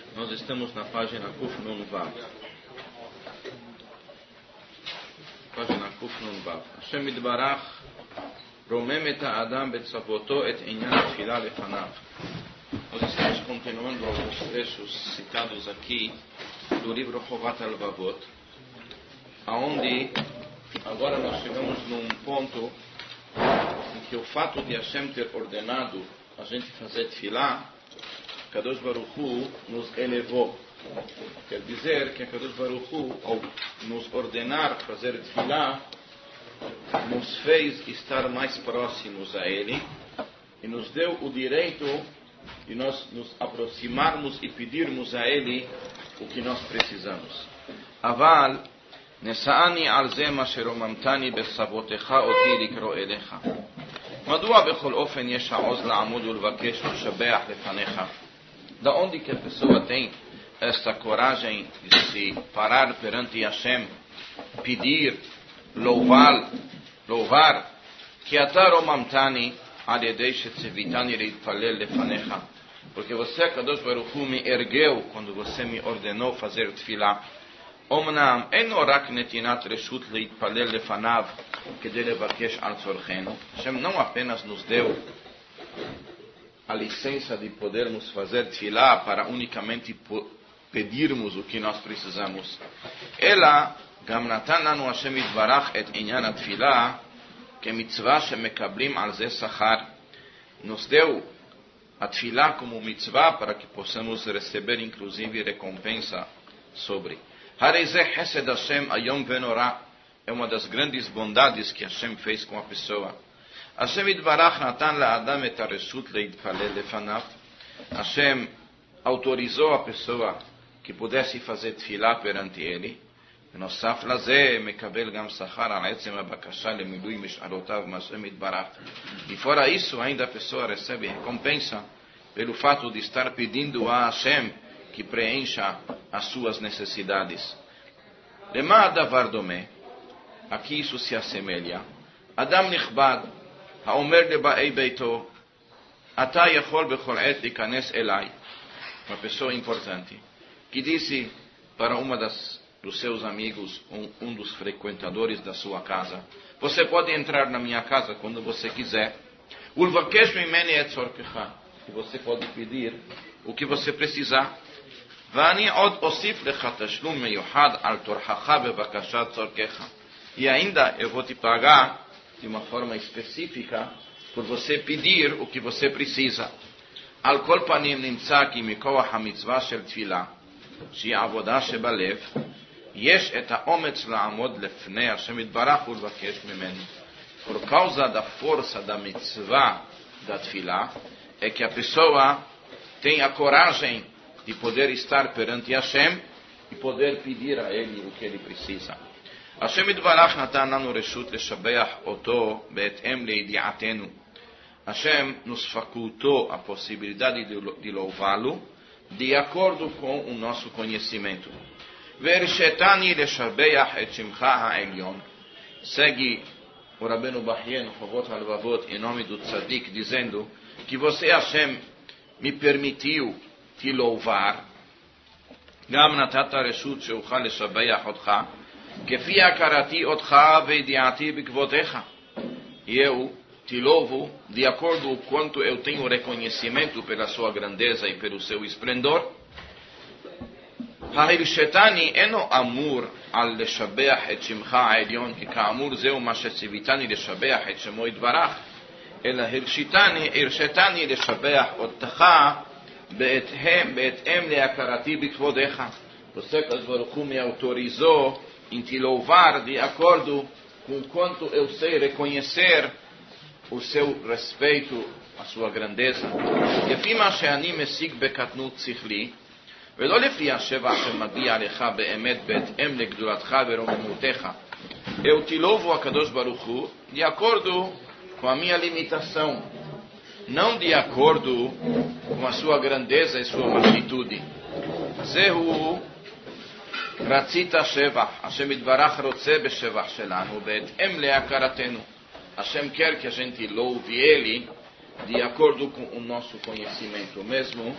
Nós estamos na página Kuf Nun Vav. Página Kuf Nun Vav. Hashem Yitbarach רומם את האדם בצוותו את עניין התפילה לפניו. Nós estamos continuando alguns trechos citados aqui do livro Chovat HaLevavot, aonde agora nós chegamos num ponto em que o fato de Hashem ter ordenado a gente fazer tefilá, Kadosh Baruch Hu nos elevou. Quer dizer que Kadosh Baruch Hu, ao nos ordenar fazer tefilá, nos fez estar mais próximos a Ele e nos deu o direito de nós nos aproximarmos e pedirmos a Ele o que nós precisamos. Aval נשאני על זה מה שרוממתני בסבותיך אותי לקרוא אליך. מדוע בכל אופן יש העוז לעמוד ולבקש ולשבח לפניך? Da onde que a pessoa tem esta coragem de se parar perante Hashem, pedir, louvar, que אתה רוממתני על ידי שציוויתני להתפלל לפניך. Porque você, Kadosh Baruch Hu, me ergueu quando você me ordenou fazer tefilá. אומנם אינו רק נתינת רשות להתפלל לפניו כדי לבקש על צורכנו. Hashem não apenas nos deu a licença de podermos fazer tefilá para unicamente pedirmos o que nós precisamos, אלא גם נתן לנו השם יתברך את עניין התפילה כמצווה שמקבלים על זה שכר. Nos deu a tefilá como mitzvah para que possamos receber inclusive recompensa sobre. הרי זה חסד השם היום ונורא. É uma das grandes bondades que Hashem fez com a pessoa. Hashem יתברך נתן לאדם את הרשות להתפלל לפניו. Hashem autorizou a pessoa que pudesse fazer tefilá perante ele. בנוסף לזה מקבל גם שכר על עצם הבקשה למילוי משאלותיו מהשם יתברך. E fora isso, ainda a pessoa recebe recompensa pelo fato de estar pedindo a Hashem que preencha as suas necessidades. למה הדבר דומה? aqui isso se assemelha. אדם נכבד האומר לבאי ביתו, אתה יכול בכל עת להיכנס אליי. Uma pessoa importante que disse para uma dos seus amigos, um dos frequentadores da sua casa, você pode entrar na minha casa quando você quiser. ולבקש ממני את צורכך. E você pode pedir o que você precisar. ואני עוד אוסיף לך תשלום מיוחד על טורחך בבקשת צורכך. E ainda eu vou te pagar de uma forma específica por você pedir o que você precisa. על כל פנים נמצא כי מכוח המצווה של תפילה, שהיא עבודה שבלב, יש את האומץ לעמוד לפני השם יתברך ולבקש ממנו. Por causa da força da mitzvah da tefilá, é que a pessoa tem a coragem de poder estar perante Hashem e poder pedir a Ele o que ele precisa. Hashem יתברך נתן לנו רשות לשבח אותו בהתאם לידיעתנו. Hashem nos facultou a possibilidade de louvá-lo de acordo com o nosso conhecimento. והרשתני לשבח את שמך העליון. Segue o Rabbeinu Bahye no Chovot HaLevavot em nome do Tzadik, dizendo que você, Hashem, me permitiu te louvar. גם נתת רשות שאוכל לשבח אותך כפי הכרתי אותך וידיעתי בכבודך. E eu te louvo de acordo com o quanto eu tenho reconhecimento pela sua grandeza e pelo seu esplendor. ההרשתני אינו אמור על לשבח את שמך העליון, כי כאמור זהו מה שציוויתני לשבח את שמו יתברך, אלא הרשתני לשבח אותך בהתאם להכרתי בכבודך. Você, Baruch Hu, me autorizou em te louvar de acordo com o quanto eu sei reconhecer o seu respeito, a sua grandeza. לפי מה שאני משיג בקטנות שכלי, ולא לפי השבח שמגיע לך באמת בהתאם לגדולתך ורוממותך. Eu te louvo a Kadosh Baruch Hu de acordo com a minha limitação, não de acordo com a sua grandeza e sua magnitude. זהו רצית שבח, השם יתברך רוצה בשבח שלנו בהתאם להכרתנו. Hashem quer que a gente louve Ele de acordo com o nosso conhecimento, mesmo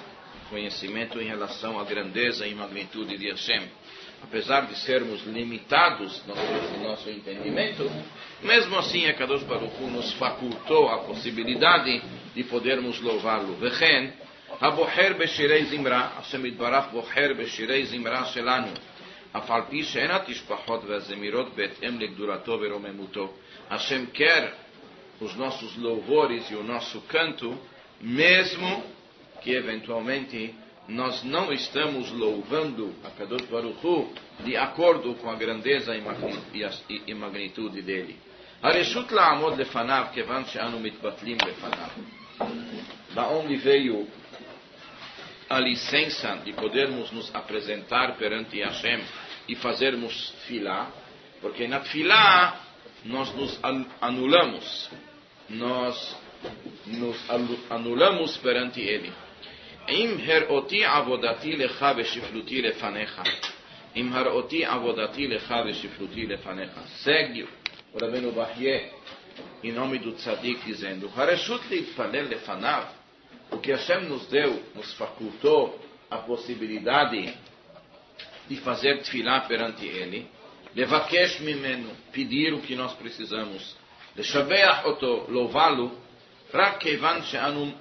conhecimento em relação à grandeza e magnitude de Hashem. Apesar de sermos limitados no nosso entendimento, mesmo assim a Kadosh Baruch Hu nos facultou a possibilidade de podermos louvá-lo. Vechen, הבוחר בשירי זמרה, השם יתברך בוחר בשירי זמרה שלנו, אף על פי שאין התשבחות והזמירות בהתאם לגדולתו ורוממותו. Hashem quer os nossos louvores e o nosso canto, mesmo que eventualmente nós não estamos louvando a Kadosh Baruch Hu de acordo com a grandeza e magnitude dele. הרשות לעמוד לפניו כיוון שאנו מתבטלים לפניו. Da onde veio a licença de podermos nos apresentar perante Hashem e fazermos tefilá? Porque na tefilá nós nos anulamos. Nós nos anulamos perante Ele. אם הראותי עבודתי לך ושפלותי לפניך. אם הראותי עבודתי לך ושפלותי לפניך. Segue o Rabbeinu Bahye, em nome do Tzadik, dizendo: הרשות להתפלל לפניו, o que Hashem nos deu, nos facultou a possibilidade de fazer tefilá perante Ele, levakesh mimenu, pedir o que nós precisamos, leshabeach oto, louvá-lo, rak kevan she'anu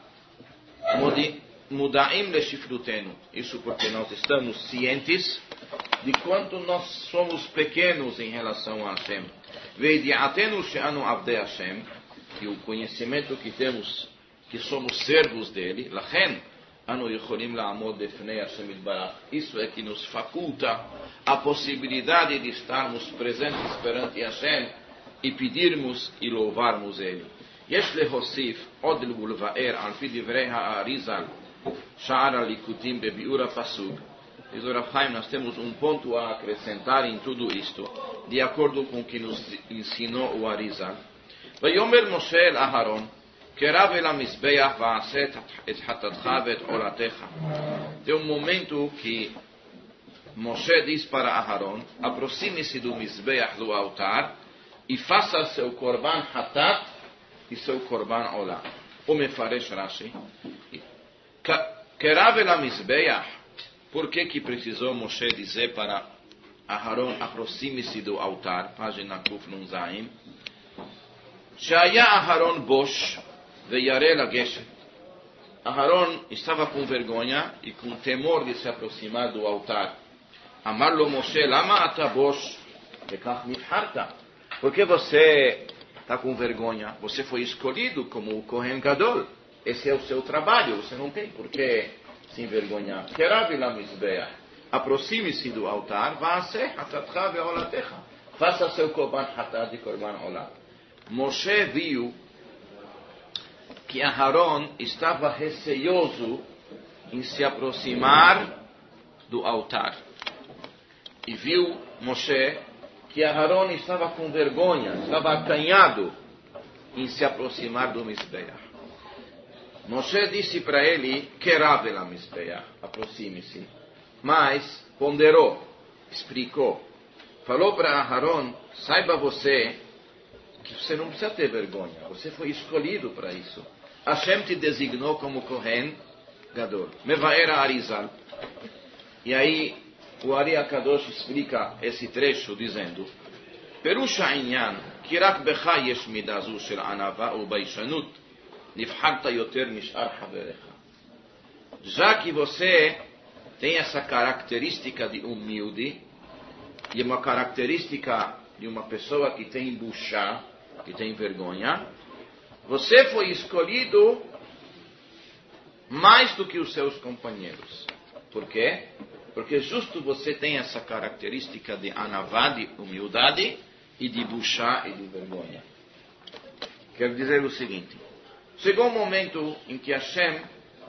mudaim leshiflutenu. Isso porque nós estamos cientes de quanto nós somos pequenos em relação a Hashem. Veidiatenu she'anu avdei Hashem, e o conhecimento que temos que somos servos dele, lachen anu yicholim la'amod lefnei Hashem yitbarach. Isso é que nos faculta a possibilidade de estarmos presentes perante Hashem e pedirmos e louvarmos Ele. יש להוסיף עוד ולבאר על פי דברי האריז"ל שער הליקוטים בביאור הפסוק. Diz o Rav Chaim, nós temos um ponto a acrescentar em tudo isto, de acordo com o que nos ensinou o Arizal. ויאמר משה אל אהרון, קרב אל המזבח ועשה את חטאתך ואת עולתך. Tem um momento que Moshe diz para Aharon: aproxime-se do mizbeach, do altar, e faça seu korban hatat e seu korban olá. O mefaresh Rashi, קרב אל המזבח, por que precisou Moshe dizer para Aharon: aproxime-se do altar? Página Kuf Nun Zaim. שהיה אהרון בוש וירא לגשם. Aharon estava com vergonha e com temor de se aproximar do altar. Amar lo Moshe, lama atabosh lekach nibharta. Por que você está com vergonha? Você foi escolhido como o Kohen Gadol. Esse é o seu trabalho. Você não tem por que se envergonhar. Kerav ela mizbeach. Aproxime-se do altar. Va'aseh hatatcha ve'olatecha. Faça seu korban hatat e korban olá. Moshe viu que Aharon estava receoso em se aproximar do altar. E viu Moshe que Aharon estava com vergonha, estava acanhado em se aproximar do Mizbeach. Moshe disse para ele: Kerav ela Mizbeach, aproxime-se. Mas ponderou, explicou, falou para Aharon: saiba você que você não precisa ter vergonha, você foi escolhido para isso. Hashem te designou como Kohen Gadol. Mevaera Arizal. E aí o Ari HaKadosh explica esse trecho dizendo: Perush ha'inyan ki rak becha yesh midah zu shel anava ubaishanut nivharta yoter mishar haverecha. Já que você tem essa característica de humilde e uma característica de uma pessoa que tem bushá, que tem vergonha, você foi escolhido mais do que os seus companheiros. Por quê? Porque justo você tem essa característica de anavá, de humildade, e de bushá, e de vergonha. Quer dizer o seguinte: chegou um momento em que Hashem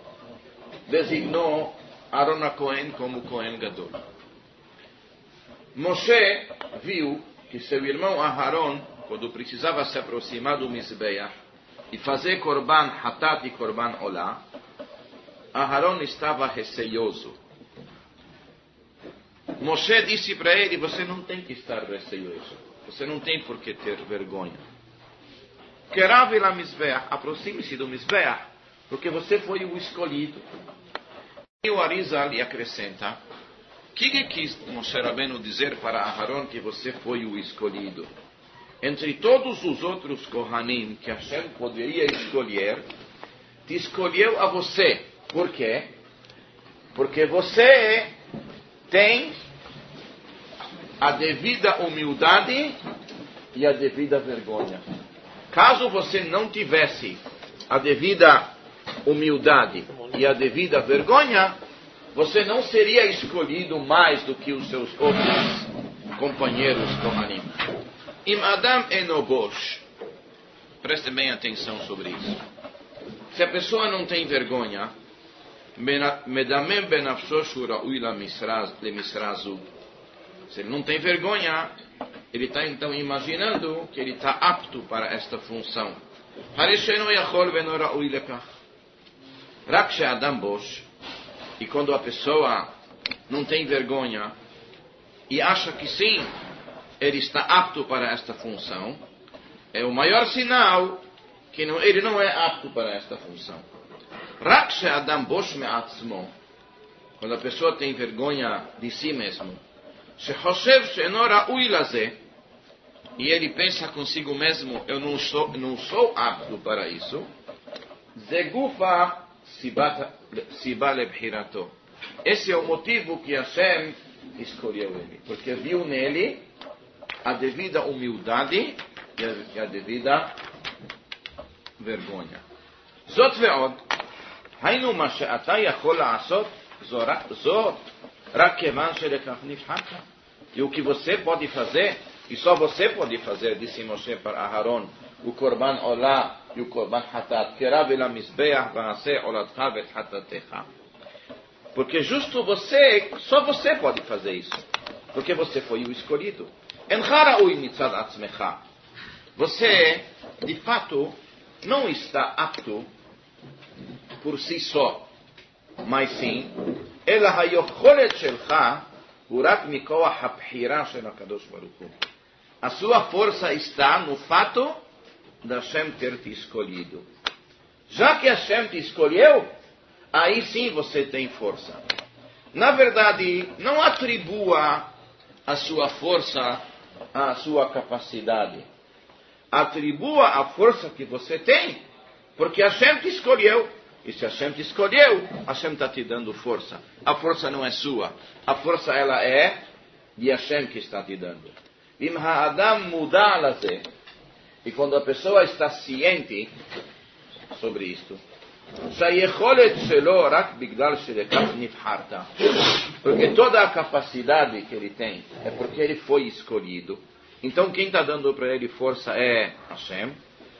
designou Aaron Cohen como Cohen Gadol. Moshe viu que seu irmão Aharon, quando precisava se aproximar do Mizbeach e fazer korban hatat e korban olá, Aharon estava receoso. Moshe disse para ele: você não tem que estar receoso, você não tem por que ter vergonha. Kerav ela Mizbeach, aproxime-se do Mizbeach, porque você foi o escolhido. E o Arizal lhe acrescenta: o que quis Moshe Rabbeinu dizer para Aharon que você foi o escolhido? Entre todos os outros Kohanim que Hashem poderia escolher, te escolheu a você. Por quê? Porque você tem a devida humildade e a devida vergonha. Caso você não tivesse a devida humildade e a devida vergonha, você não seria escolhido mais do que os seus outros companheiros Kohanim. Im Adam enobosh. Preste bem atenção sobre isso. Se a pessoa não tem vergonha, medamem benafsho shura'ui lemisrazu. Se ele não tem vergonha, ele está então imaginando que ele está apto para esta função. Harishenu yachol venora'ui lekach. Rak she'adam bosh. E quando a pessoa não tem vergonha e acha que sim, ele está apto para esta função, é o maior sinal que ele não é apto para esta função. Rak she'adam bosh me'atzmo. Quando a pessoa tem vergonha de si mesmo, shechoshev she'eno ra'ui lazeh, e ele pensa consigo mesmo, eu não sou apto para isso, zegufa siba lebhirato. Esse é o motivo que Hashem escolheu ele, porque viu nele a devida humildade e a devida vergonha. Zot ve'od, haynu ma she'ata yachol la'asot, zot rak kevan shelekach nivharta. E o que você pode fazer, e só você pode fazer, disse Moshe para Aharon, o korban olá e o korban hatat, kerav el hamizbeach v'aseh olatcha vet hatatecha. Porque justo você, só você pode fazer isso, porque você foi o escolhido. Encha ra'ui mitzad atzmecha. Você, de fato, não está apto por si só, mas sim, ela hayocholet shelcha urak mikoach habhira shel HaKadosh Baruch Hu. A sua força está no fato de Hashem ter te escolhido. Já que Hashem te escolheu, aí sim você tem força. Na verdade, não atribua a sua força à sua capacidade. Atribua a força que você tem, porque Hashem te escolheu. E se Hashem te escolheu, Hashem está te dando força. A força não é sua. A força ela é de Hashem que está te dando. Im ha'adam muda lazeh. E quando a pessoa está ciente sobre isto, porque toda a capacidade que ele tem é porque ele foi escolhido. Então quem está dando para ele força é Hashem.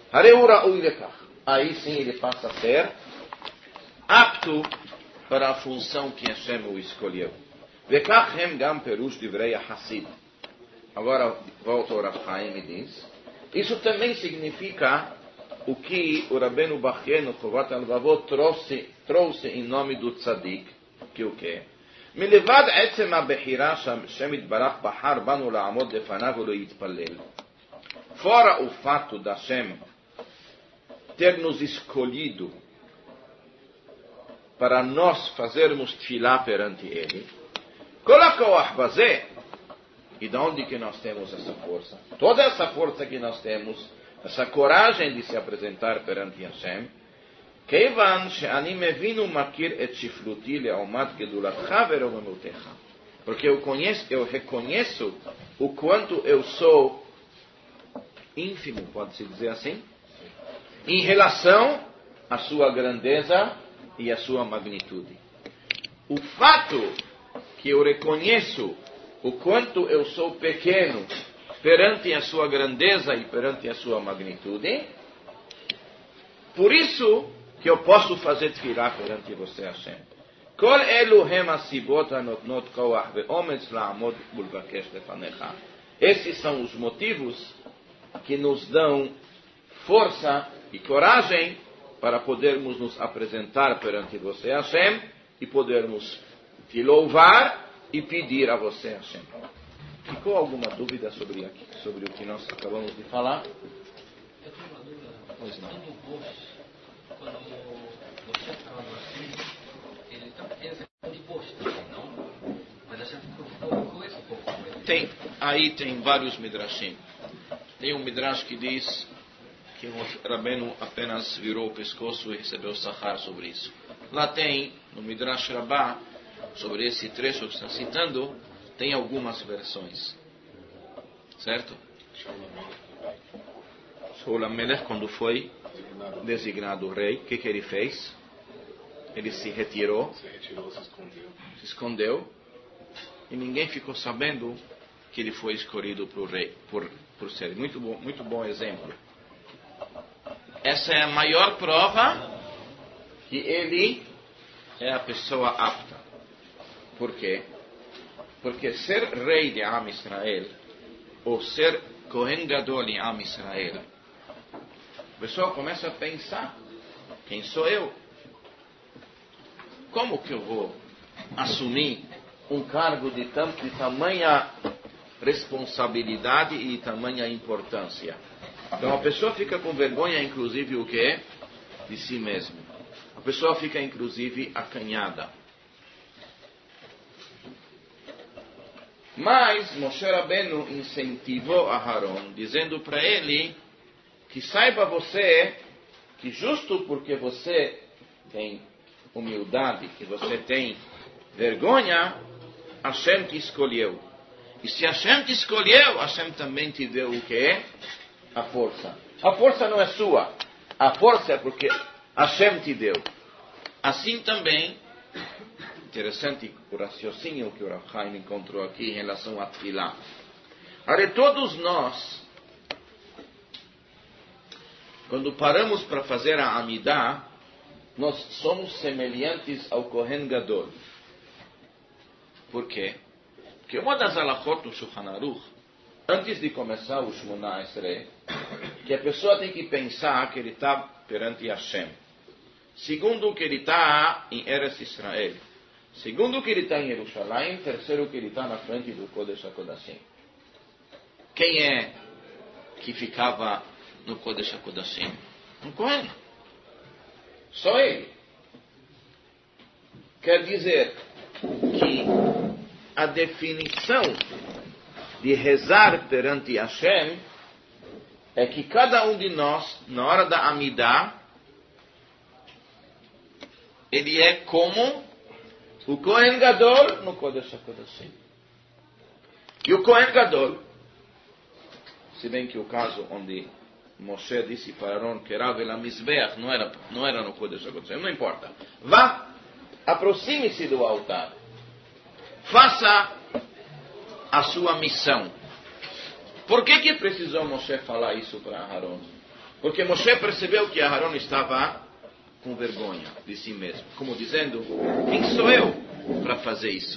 Aí sim ele passa a ser apto para a função que Hashem o escolheu. Agora volta ao Rav Chaim e diz: isso também significa o que o Rabbeinu Bachye no Chovat HaLevavot trouxe em nome do Tzadik, que o quê? מלבד עצם הבחירה שהשם יתברך בחר בנו לעמוד לפניו ולהתפלל. Fora o fato da Hashem ter nos escolhido para nós fazermos tefilá perante Ele, כל הכוח בזה, e de onde que nós temos essa força? Toda essa força que nós temos, essa coragem de se apresentar perante Hashem, כיוון שאני מבין ומכיר את שפלותי לעומת גדולתך ורוממותך. Porque eu reconheço o quanto eu sou ínfimo, pode-se dizer assim, em relação à sua grandeza e à sua magnitude. O fato que eu reconheço o quanto eu sou pequeno perante a sua grandeza e perante a sua magnitude, por isso que eu posso fazer tefilá perante você, Hashem. Kol elu hem asibot hanotnot koach ve'ometz la'amod ulvakesh lefanecha. Esses são os motivos que nos dão força e coragem para podermos nos apresentar perante você, Hashem, e podermos te louvar e pedir a você, Hashem. Ficou alguma dúvida sobre o que nós acabamos de falar? Eu tenho uma dúvida. Pois não. Quando você fala assim, ele está tem vários midrashim. Tem um midrash que diz que o Rabbeinu apenas virou o pescoço e recebeu sahar sobre isso. Lá tem, no Midrash Rabbah, sobre esse trecho que está citando, tem algumas versões. Certo? Shaul HaMelech, quando foi designado rei, o que ele fez? Ele se retirou, se escondeu, e ninguém ficou sabendo que ele foi escolhido para o rei, por ser. Muito bom exemplo. Essa é a maior prova que ele é a pessoa apta. Por quê? Porque ser rei de Am Israel, ou ser Kohen Gadol em Am Israel, a pessoa começa a pensar, quem sou eu? Como que eu vou assumir um cargo de tamanha responsabilidade e de tamanha importância? Então a pessoa fica com vergonha, inclusive, o quê? De si mesmo. A pessoa fica, inclusive, acanhada. Mas Moshe Rabbeinu incentivou a Aharon, dizendo para ele que saiba você que justo porque você tem humildade, que você tem vergonha, Hashem te escolheu. E se Hashem te escolheu, Hashem também te deu o quê? A força. A força não é sua. A força é porque Hashem te deu. Assim também, interessante o raciocínio que o Rav Chaim encontrou aqui em relação a Tfilah. Olha, todos nós, quando paramos para fazer a Amidah, nós somos semelhantes ao Kohen Gadol. Por quê? Porque uma das halachot do Shulchan Aruch, antes de começar o Shmona Esrei, que a pessoa tem que pensar que ele está perante Hashem. Segundo, que ele está em Eretz Israel. Segundo, que ele está em Jerusalém. Terceiro, que ele está na frente do Kodesh HaKodashim. Quem é que ficava no Kodesh HaKodashim? Um Kohen. Só ele. Quer dizer que a definição de rezar perante Hashem é que cada um de nós, na hora da Amidah, ele é como o Kohen Gadol no Kodesh HaKodashim. E o Kohen Gadol, se bem que o caso onde Moshe disse para Aaron que Rav el Mizbeach não era no Kodesh HaKodashim, não importa. Vá, aproxime-se do altar. Faça a sua missão. Por que precisou Moshe falar isso para Aaron? Porque Moshe percebeu que Aaron estava com vergonha de si mesmo. Como dizendo, quem sou eu para fazer isso?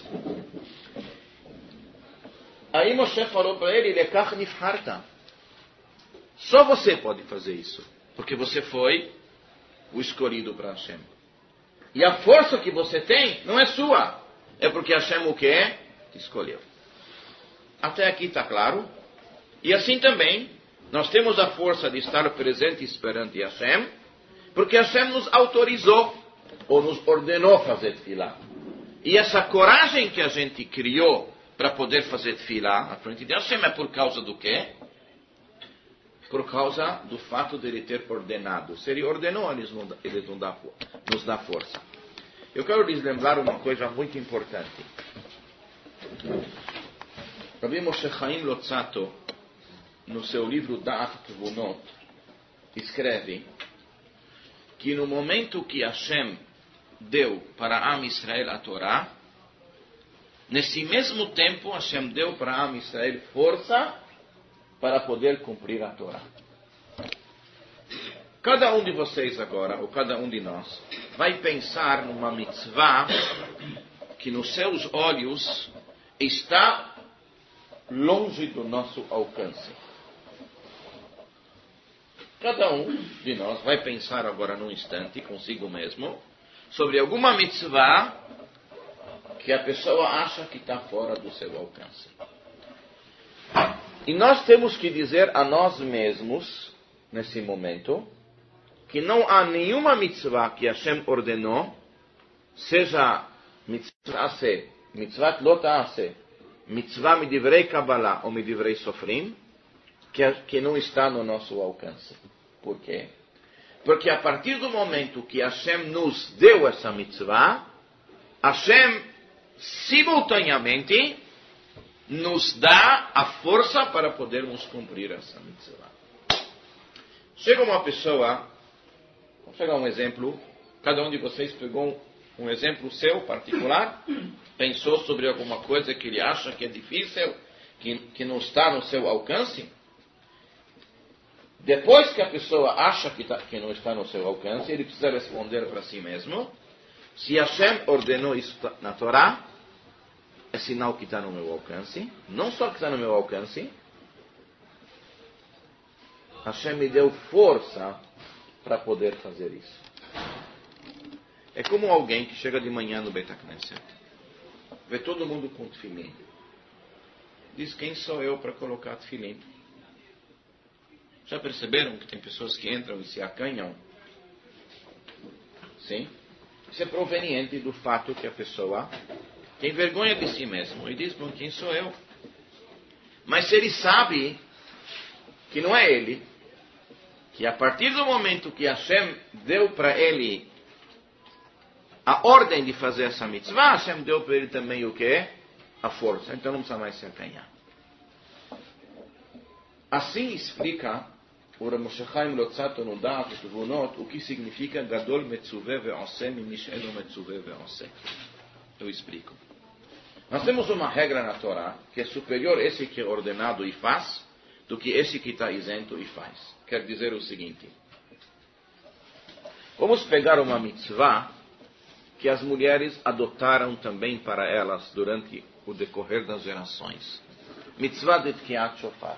Aí Moshe falou para ele, Lekach nifharta. Só você pode fazer isso. Porque você foi o escolhido para Hashem. E a força que você tem não é sua. É porque Hashem o que é? Te escolheu. Até aqui está claro. E assim também, nós temos a força de estar presentes perante Hashem, porque Hashem nos autorizou, ou nos ordenou fazer tefilá. E essa coragem que a gente criou para poder fazer tefilá à frente de Hashem é por causa do quê? Por causa do fato de ele ter ordenado. Se ele ordenou, ele nos dá força. Eu quero lhes lembrar uma coisa muito importante. Rabbi Moshe Chaim Lotzato, no seu livro Da'at Tvunot, escreve que no momento que Hashem deu para Am Israel a Torá, nesse mesmo tempo Hashem deu para Am Israel força para poder cumprir a Torá. Cada um de vocês agora, ou cada um de nós, vai pensar numa mitzvah que nos seus olhos está longe do nosso alcance. Cada um de nós vai pensar agora num instante consigo mesmo sobre alguma mitzvah que a pessoa acha que está fora do seu alcance. E nós temos que dizer a nós mesmos, nesse momento, que não há nenhuma mitzvah que Hashem ordenou, seja mitzvah ta'aseh, mitzvah lo ta'aseh, mitzvah midivrei Kabbalah ou midivrei Sofrim, que não está no nosso alcance. Por quê? Porque a partir do momento que Hashem nos deu essa mitzvah, Hashem simultaneamente nos dá a força para podermos cumprir essa mitzvah. Chega uma pessoa, vamos pegar um exemplo, cada um de vocês pegou um exemplo seu particular, pensou sobre alguma coisa que ele acha que é difícil, que não está no seu alcance. Depois que a pessoa acha que não está no seu alcance, ele precisa responder para si mesmo: se Hashem ordenou isso na Torá, é sinal que está no meu alcance. Não só que está no meu alcance, Hashem me deu força para poder fazer isso. É como alguém que chega de manhã no Beit HaKnesset, vê todo mundo com tefilim, diz: quem sou eu para colocar tefilim? Já perceberam que tem pessoas que entram e se acanham? Sim? Isso é proveniente do fato que a pessoa tem vergonha de si mesmo e diz: bom, quem sou eu? Mas se ele sabe que não é ele, que a partir do momento que Hashem deu para ele a ordem de fazer essa mitzvah, Hashem deu para ele também o que? A força. Então não precisa mais se acanhar. Assim explica o Rav Moshe Chaim Luzzatto no Da'at Tvunot o que significa Gadol Metzuveh Ve'oseh Mimish Eno Metzuveh Ve'oseh. Eu explico. Nós temos uma regra na Torá que é superior esse que é ordenado e faz do que esse que está isento e faz. Quer dizer o seguinte: vamos pegar uma mitzvah que as mulheres adotaram também para elas durante o decorrer das gerações. Mitzvah de Tkiat Shofar.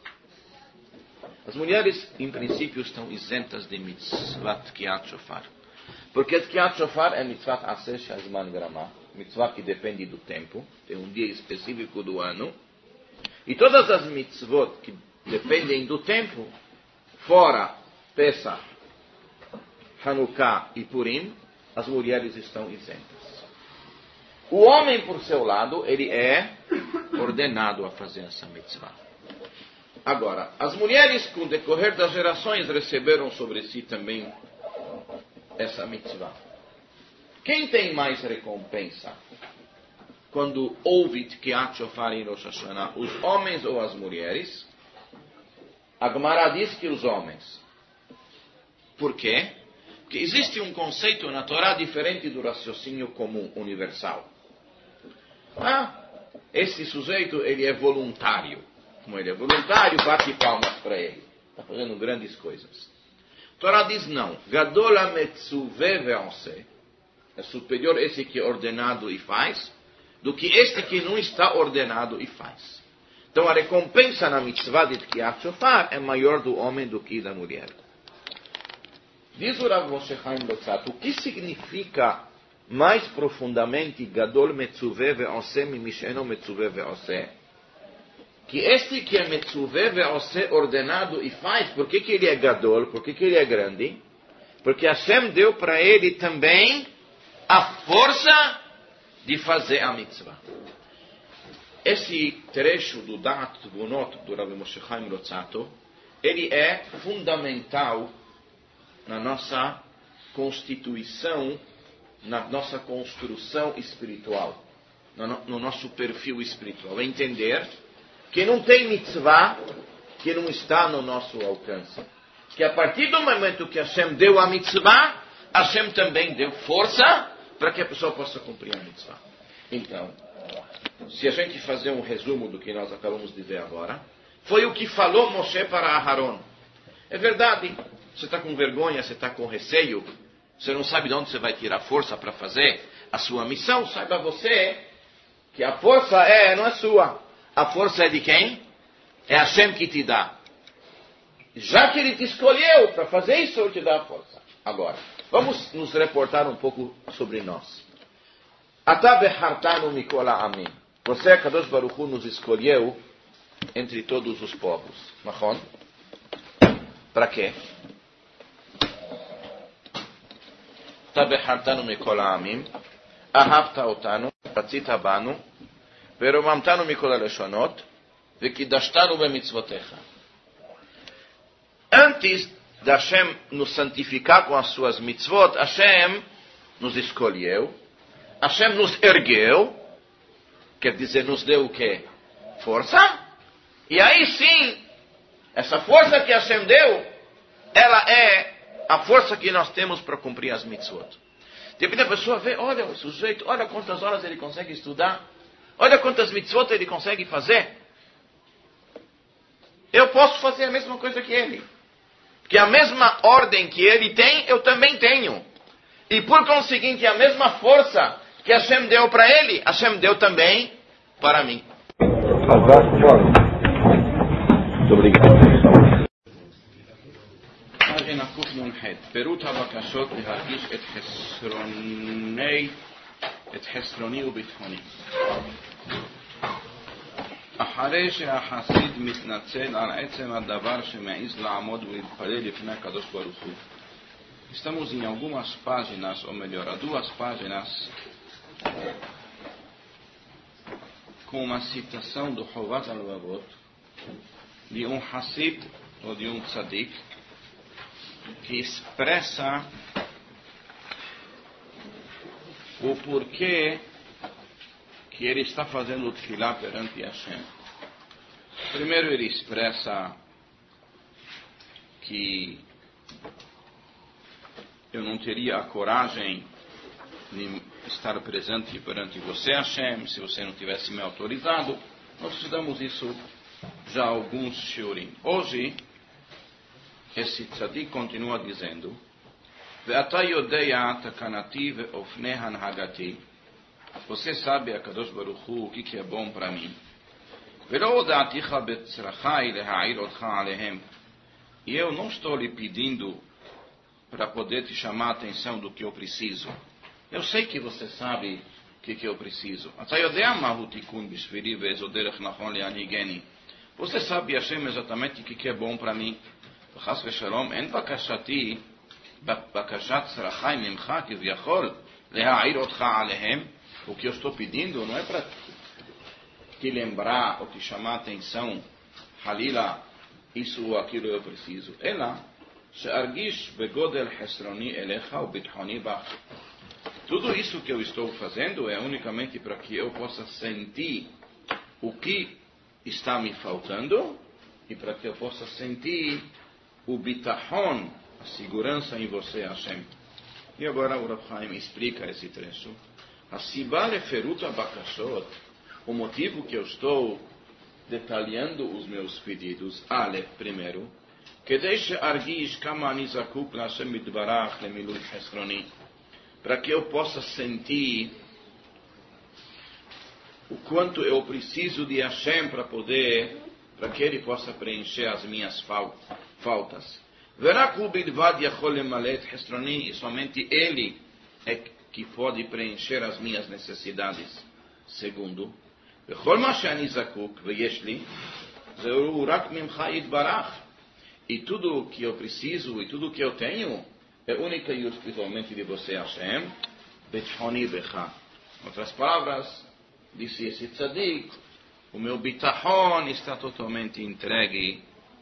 As mulheres, em princípio, estão isentas de mitzvah Tkiat Shofar. Porque Tkiat Shofar é mitzvah Aseh Shazman Gramah, mitzvah que depende do tempo, tem um dia específico do ano. E todas as mitzvot que dependem do tempo, fora Pesach, Hanukkah e Purim, as mulheres estão isentas. O homem, por seu lado, ele é ordenado a fazer essa mitzvah. Agora, as mulheres, com o decorrer das gerações, receberam sobre si também essa mitzvah. Quem tem mais recompensa quando ouve Tkiat Shofar em Rosh Hashanah, os homens ou as mulheres? A Gemara diz que os homens. Por quê? Porque existe um conceito na Torá diferente do raciocínio comum, universal. Esse sujeito, ele é voluntário. Como ele é voluntário, bate palmas para ele. Está fazendo grandes coisas. A Torá diz não. Gadol ha-metzuveh ve'oseh. É superior esse que é ordenado e faz, do que este que não está ordenado e faz. Então a recompensa na mitzvah de Tkiat Shofar é maior do homem do que da mulher. Diz o Rav Moshe Chaim Luzzatto, o que significa mais profundamente Gadol Metzuveh Ve'oseh Mimish Eno Metzuveh Ve'oseh? Que este que é Metzuveh Ve'oseh ordenado e faz, por que ele é Gadol? Por que ele é grande? Porque Hashem deu para ele também a força de fazer a mitzvah. Esse trecho do Da'at Tvunot do Rav Moshe Chaim Luzzatto, ele é fundamental na nossa constituição, na nossa construção espiritual, no nosso perfil espiritual. É entender que não tem mitzvah que não está no nosso alcance. Que a partir do momento que Hashem deu a mitzvah, Hashem também deu força para que a pessoa possa cumprir a mitzvah. Então, se a gente fazer um resumo do que nós acabamos de ver agora, foi o que falou Moshe para Aharon. É verdade, você está com vergonha, você está com receio, você não sabe de onde você vai tirar força para fazer a sua missão. Saiba você que a força não é sua. A força é de quem? É Hashem que te dá. Já que ele te escolheu para fazer isso, ele te dá a força. Agora, vamos nos reportar um pouco sobre nós. Ata behartanu mikol ha'amim. Você, Kadosh Baruch Hu, nos escolheu entre todos os povos. Mahon? Para quê? Ata behartanu mikol ha'amim. Ahavta otanu. Ratzita banu. ורוממתנו מכל הלשונות, וקידשתנו במצוותיך. Antes de Hashem nos santificar com as suas mitzvot, Hashem nos escolheu, Hashem nos ergueu, quer dizer, nos deu o quê? Força. E aí sim, essa força que Hashem deu, ela é a força que nós temos para cumprir as mitzvot. Depois a pessoa vê, olha o sujeito, olha quantas horas ele consegue estudar, olha quantas mitzvot ele consegue fazer. Eu posso fazer a mesma coisa que ele. Porque a mesma ordem que ele tem, eu também tenho. E por conseguinte, a mesma força que Hashem deu para ele, Hashem deu também para mim. Muito obrigado. página קנ"ח, פירוט הבקשות להרגיש את חסרוני וביטחוני. אחרי שהחסיד מתנצל על עצם הדבר שמעז לעמוד ולהתפלל לפני הקדוש ברוך הוא. Estamos em algumas páginas, ou melhor, a 2 páginas, com uma citação do Chovat HaLevavot, de um Hassid, ou de um Tzadik, que expressa o porquê que ele está fazendo o tefilá perante Hashem. Primeiro ele expressa que eu não teria a coragem de estar presente perante você, Hashem, se você não tivesse me autorizado. Nós estudamos isso já há alguns shiurim. Hoje, esse tzadik continua dizendo: Ve'ata yodeya takanati ve'ofnei hanhagati. Você sabe, Akadosh Baruch Hu, o que é bom para mim. Ve'lo oda'aticha betzrachai leha'ir otcha alehem. E eu não estou lhe pedindo para poder te chamar a atenção do que eu preciso. Eu sei que você sabe o que eu preciso. Ata yodea mahu tikun bishvili ve'ezo derech nachon le'anigeni. Você sabe, Hashem, exatamente o que é bom para mim. וחס ושלום, אין בקשתי, בקשת צרכי ממך כביכול, להעיר אותך עליהם. O que eu estou pedindo não é para te lembrar ou te chamar a atenção, Halila, isso ou aquilo eu preciso. Ela, she'argish begodel hesroni elecha u bitchoni bach. Tudo isso que eu estou fazendo é unicamente para que eu possa sentir o que está me faltando e para que eu possa sentir o bitachon, a segurança em você, Hashem. E agora o Rav Chaim explica esse trecho. Hasiba leferut habakashot, o motivo que eu estou detalhando os meus pedidos. Aleph, primeiro, kedei she'argish kama ani zakuk l'Hashem yitbarach lemilui chesroni, para que eu possa sentir o quanto eu preciso de Hashem para que Ele possa preencher as minhas faltas. Verak hu bidvad yachol lemalet chesroni, e somente Ele é que pode preencher as minhas necessidades. Segundo, vechol ma she'ani zakuk veyesh li, zeu rak mimcha yitbarach, e tudo o que eu preciso e tudo o que eu tenho é única e exclusivamente de você, Hashem, betchoni becha. Em outras palavras, disse esse tzadik, o meu bitachon está totalmente entregue,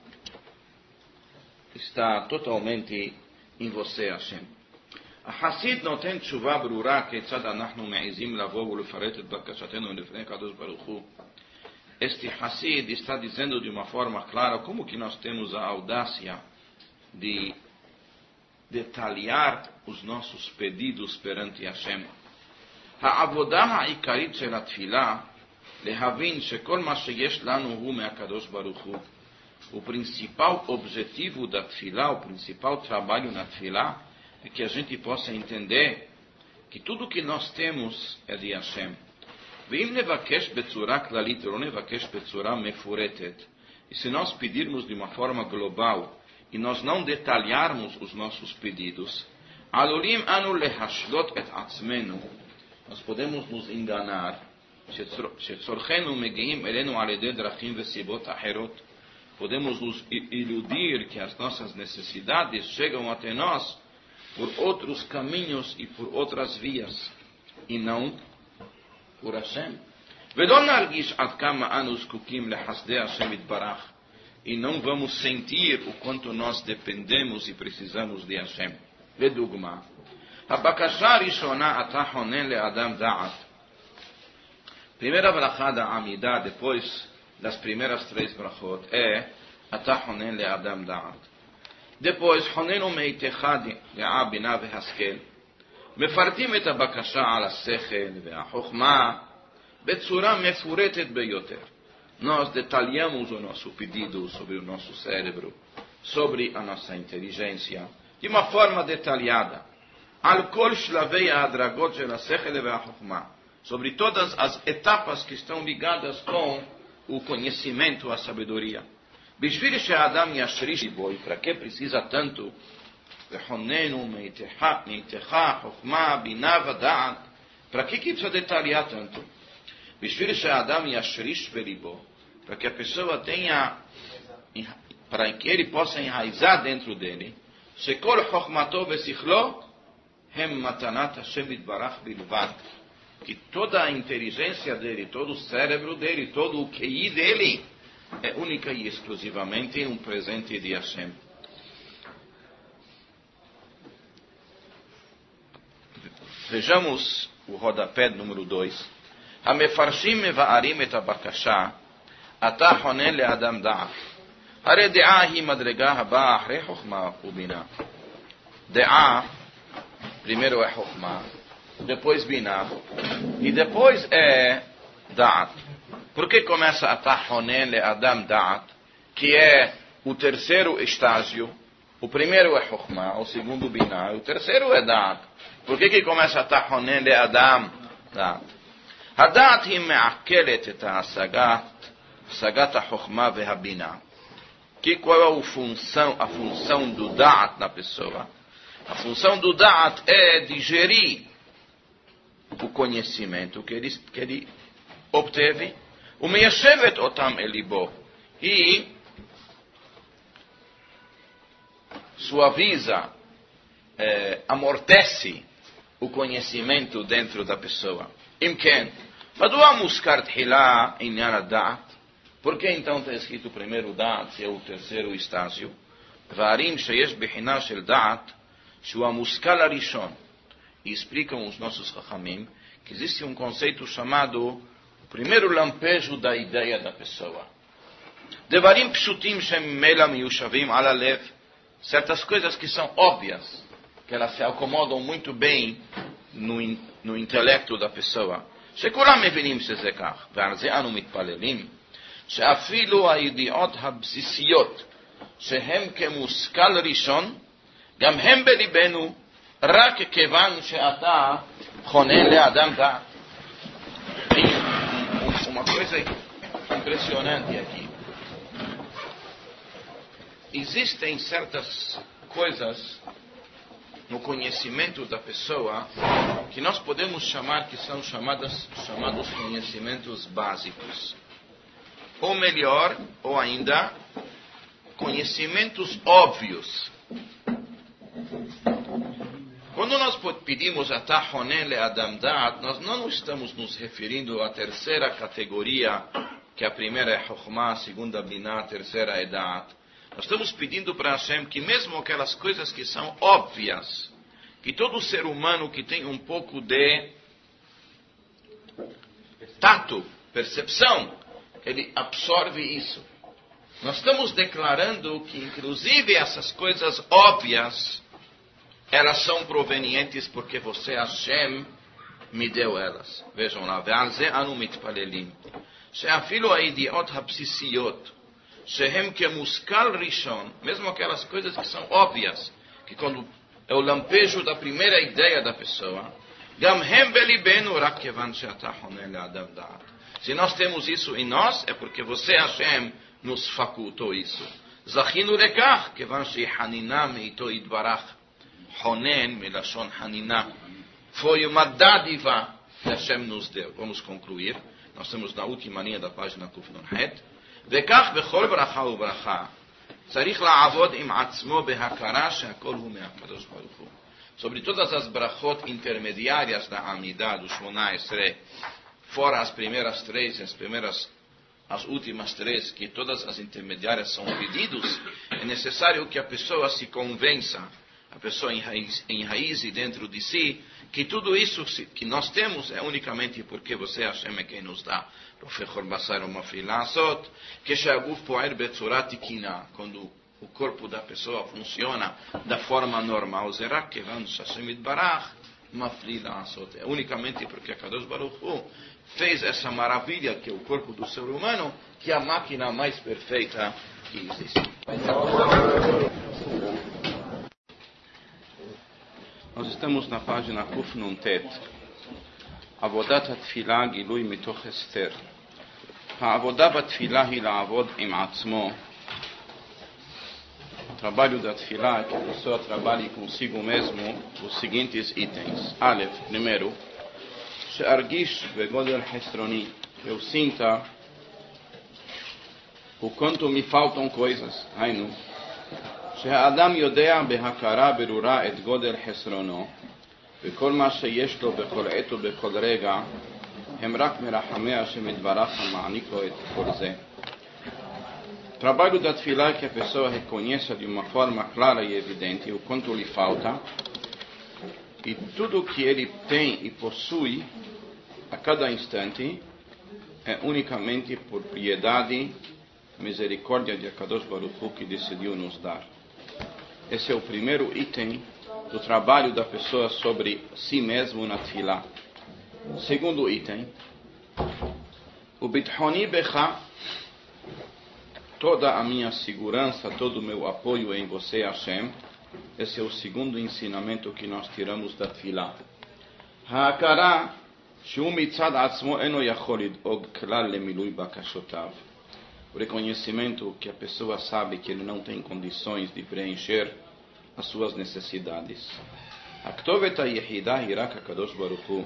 está totalmente em você, Hashem. החסיד נותן תשובה ברורה כיצד אנחנו מעזים לבוא ולפרט את בקשתנו לפני הקדוש ברוך הוא. Este Hassid está dizendo de uma forma clara como que nós temos a audácia de detalhar os nossos pedidos perante Hashem. העבודה העיקרית של התפילה להבין שכל מה שיש לנו הוא מהקדוש ברוך הוא. O principal objetivo da tefilá, o principal trabalho na tefilá, é que a gente possa entender que tudo que nós temos é de Hashem. ואם נבקש בצורה כללית ולא נבקש בצורה מפורטת, e se nós pedirmos de uma forma global e nós não detalharmos os nossos pedidos, עלולים אנו להשלות את עצמנו, nós podemos nos enganar, שצורכנו מגיעים אלינו על ידי דרכים וסיבות אחרות, podemos nos iludir que as nossas necessidades chegam até nós por outros caminhos e por outras vias, e não por Hashem. ולא נרגיש עד כמה אנו זקוקים לחסדי השם יתברך, e não vamos sentir o quanto nós dependemos e precisamos de Hashem. לדוגמה, הבקשה הראשונה, אתה חונן לאדם דעת. Primeira brachá da Amidah, depois das primeiras 3 brachot, é אתה חונן לאדם דעת. depois, חונן ומאיתך דעה בינה והשכל. מפרטים את הבקשה על השכל והחוכמה בצורה מפורטת ביותר. Nós detalhamos o nosso pedido sobre o nosso cérebro, sobre a nossa inteligência, de uma forma detalhada. על כל שלבי ההדרגות של השכל והחוכמה, sobre todas as etapas que estão ligadas com o conhecimento, a sabedoria. בשביל שהאדם ישריש בו, para que precisa tanto? וחוננו מאיתך חוכמה בינה ודעת. Para que precisa detalhar tanto? בשביל שהאדם ישריש בליבו, para que a pessoa tenha, para que ele possa enraizar dentro dele, שכל חוכמתו ושכלו הם מתנת השם יתברך בלבד. Que toda a inteligência dele, todo o cérebro dele, todo o QI dele é única e exclusivamente um presente de Hashem. Vejamos o rodapé número 2. המפרשים מבארים את הבקשה, אתה חונן לאדם דעת. הרי דעה היא מדרגה הבאה אחרי חוכמה ובינה. דעה, primeiro é חוכמה, depois biná, e depois é da'at. Por que começa אתה חונן לאדם דעת, que é o terceiro estágio? O primeiro é חוכמה, o segundo biná, o terceiro é da'at. Por que começa אתה חונן לאדם דעת? הדעת היא מעכלת את השגת החוכמה והבינה. Que qual é a função do da'at na pessoa? A função do da'at é digerir o conhecimento que ele obteve, o meyashevet otam elibo, e suaviza, amortece o conhecimento dentro da pessoa. Imken, מדוע מוזכר תחילה עניין הדעת? Por que então está escrito primeiro da'at, que é o terceiro estágio? דברים שיש בחינה של דעת, שהוא המושכל הראשון. E explicam os nossos Chachamim que existe um conceito chamado o primeiro lampejo da ideia da pessoa. דברים פשוטים שממילא מיושבים על הלב, certas coisas que são óbvias, que elas se acomodam muito bem no intelecto da pessoa. שכולם מבינים שזה כך, ועל זה אנו מתפללים, שאפילו הידיעות הבסיסיות, שהם כמושכל ראשון, גם הם בליבנו, רק כיוון שאתה חונן לאדם דעת. Uma coisa impressionante aqui. Existem certas coisas no conhecimento da pessoa que nós podemos chamar que são chamados conhecimentos básicos. Ou melhor, ou ainda, conhecimentos óbvios. Quando nós pedimos atah honen le'adam da'at, nós não estamos nos referindo à terceira categoria, que a primeira é chokhmah, a segunda biná, a terceira é da'at. Nós estamos pedindo para Hashem que mesmo aquelas coisas que são óbvias, que todo ser humano que tem um pouco de tato, percepção, ele absorve isso. Nós estamos declarando que inclusive essas coisas óbvias, elas são provenientes porque você, Hashem, me deu elas. Vejam lá, ועל זה אנו מתפללים, שאפילו הידיעות הבסיסיות, שהם כמושכל ראשון, mesmo aquelas coisas que são óbvias, que quando é o lampejo da primeira ideia da pessoa, גם הם בליבנו רק כיוון שאתה חונן לאדם דעת. Se nós temos isso em nós, é porque você, Hashem, nos facultou isso. זכינו לכך, כיוון שחנינה מאיתו יתברך. Honen, melashon hanina, foi uma dádiva que Hashem nos deu. Vamos concluir. Nós estamos na última linha da página Kuf Nun Het. וכך בכל ברכה וברכה צריך לעבוד עם עצמו בהכרה שהכל הוא מהקדוש ברוך הוא. Sobre todas as brachot intermediárias da Amidah, do Shmona Esrei, fora as primeiras três, as últimas três, que todas as intermediárias são pedidos, é necessário que a pessoa se convença, a pessoa enraize dentro de si, que tudo isso que nós temos é unicamente porque você, Hashem, é quem nos dá. Quando o corpo da pessoa funciona da forma normal, é unicamente porque a Kadosh Baruch Hu fez essa maravilha que é o corpo do ser humano, que é a máquina mais perfeita que existe. Nós estamos na página Kuf Nun Tet. Avodat HaTfilah Gilui Mitoch Esther. העבודה בתפילה היא לעבוד עם עצמו. O trabalho da tefilá é que a pessoa trabalhe consigo mesmo os seguintes itens. Aleph, primeiro, she'argish begodel hesroni, eu sinta o quanto me faltam coisas. Hainu, she'adam yodea behakara berura et godel hesrono, וכל מה שיש לו בכל עת ובכל רגע, הם רק מרחמי השם יתברך המעניק לו את כל זה. O trabalho da tefilá é que a pessoa reconheça de uma forma clara e evidente o quanto lhe falta, e tudo que ele tem e possui a cada instante é unicamente por piedade, misericórdia de Akadosh Baruch Hu que decidiu nos dar. Esse é o primeiro item do trabalho da pessoa sobre si mesmo na tefilá. Segundo item, o bithoni becha, toda a minha segurança, todo o meu apoio em você, Hashem. Esse é o segundo ensinamento que nós tiramos da tefilá. Ha'akara shu mitzad atzmo eno yachol lid'og klal lemilui bakashotav. O reconhecimento que a pessoa sabe que ele não tem condições de preencher as suas necessidades. הכתובת היחידה היא רק הקדוש ברוך הוא,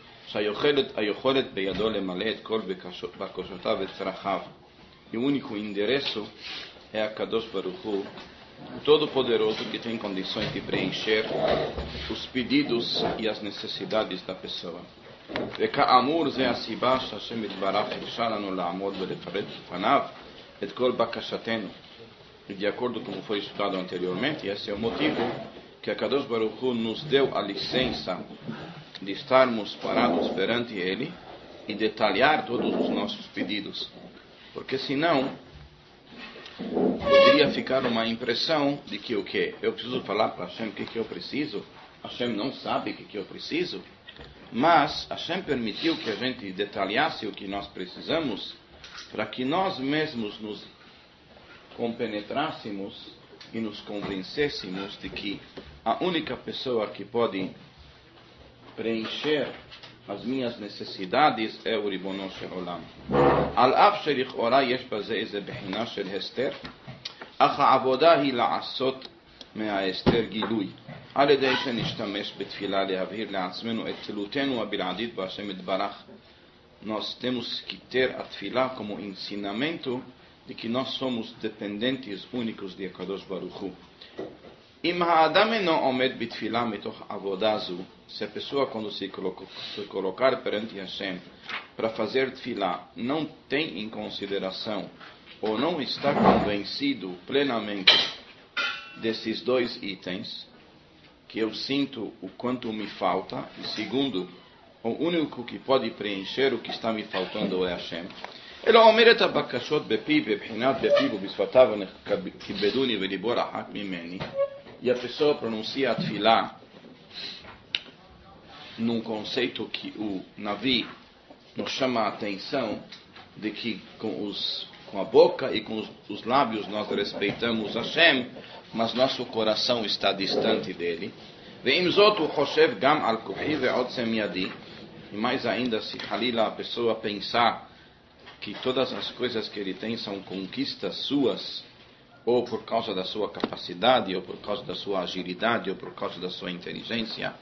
שהיכולת בידו למלא את כל בקשותיו וצרכיו. E o único endereço é a Kadosh Baruch Hu, o Todo-Poderoso, que tem condições de preencher os pedidos e as necessidades da pessoa. וכאמור זה הסיבה שהשם יתברך הרשה לנו לעמוד ולפרט בפניו את כל בקשתנו. E de acordo com foi estudado anteriormente, esse é o motivo que a Kadosh Baruch Hu nos deu a licença de estarmos parados perante Ele e detalhar todos os nossos pedidos. Porque senão, poderia ficar uma impressão de que o quê? Eu preciso falar para Hashem o que eu preciso. Hashem não sabe o que eu preciso. Mas Hashem permitiu que a gente detalhasse o que nós precisamos para que nós mesmos nos compenetrássemos e nos convencêssemos de que a única pessoa que pode preencher as minhas necessidades é o Ribono Shel Olam. Al-af שלכאורה יש בזה איזה בחינה של הסתר, אך העבודה היא לעשות מההסתר גילוי, על ידי שנשתמש בתפילה להבהיר לעצמנו את תלותנו הבלעדית בהשם יתברך. Nós temos que ter a tefilá como ensinamento de que nós somos dependentes únicos de Akadosh Baruch Hu. אם האדם אינו עומד בתפילה מתוך עבודה זו, se a pessoa quando se colocar perante Hashem para fazer tefilá não tem em consideração ou não está convencido plenamente desses dois itens, que eu sinto o quanto me falta, e segundo, o único que pode preencher o que está me faltando é Hashem. אלא אומר את הבקשות בפיו, בבחינת בפיו ובשפתיו כיבדוני וליבו רחק ממני. E a pessoa pronuncia a tefilá num conceito que o Navi nos chama a atenção de que com a boca e com os lábios nós respeitamos Hashem, mas nosso coração está distante dele. ועם זאת הוא חושב גם על כוחי ועוצם ידי. E mais ainda, se Halila a pessoa pensar que todas as coisas que ele tem são conquistas suas, ou por causa da sua capacidade, ou por causa da sua agilidade, ou por causa da sua inteligência.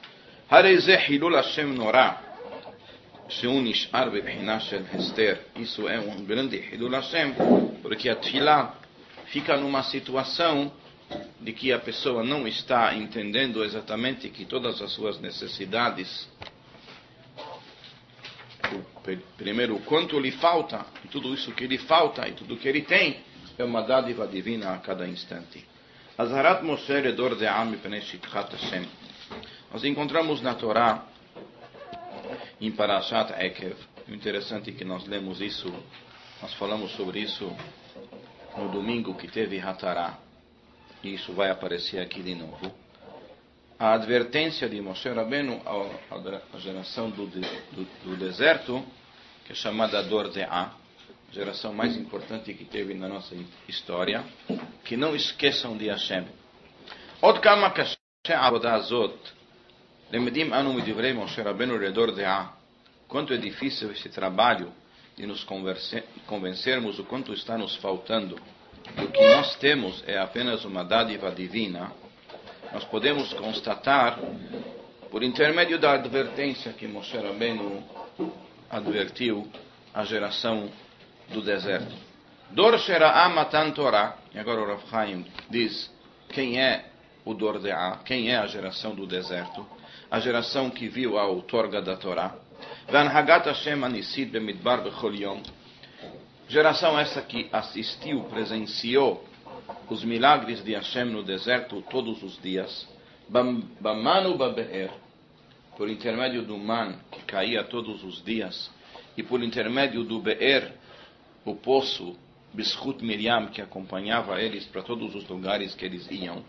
Isso é um grande Hilul Hashem, porque a tefilá fica numa situação de que a pessoa não está entendendo exatamente que todas as suas necessidades primeiro o quanto lhe falta, e tudo isso que lhe falta, e tudo que ele tem, é uma dádiva divina a cada instante. Azarat Moshe redor de Am Pnei Shitchat Hashem. Nós encontramos na Torá, em Parashat Ekev, interessante que nós lemos isso, nós falamos sobre isso no domingo que teve Hatará, e isso vai aparecer aqui de novo. A advertência de Moshe Rabbeinu à geração do deserto, que é chamada Dor Ze'ah, a geração mais importante que teve na nossa história, que não esqueçam de Hashem. Od kama kashe avodah azot, lemdim anu midivrei Moshe Rabbeinu redor Ze'ah, quanto é difícil esse trabalho de nos convencermos o quanto está nos faltando, e o que nós temos é apenas uma dádiva divina. Nós podemos constatar, por intermédio da advertência que Moshe Rabbeinu advertiu a geração do deserto. Dor Shera'a Matan Torah, e agora o Rav Chaim diz quem é o Dor De'ah, quem é a geração do deserto, a geração que viu a outorga da Torá. Vanhagat Hashem Anisid Bemidbar Bechol Yom, geração essa que assistiu, presenciou os milagres de Hashem no deserto todos os dias. Bamanu Babe'er, por intermédio do man que caía todos os dias, e por intermédio do Be'er, o poço, Bishut Miriam, que acompanhava eles para todos os lugares que eles iam.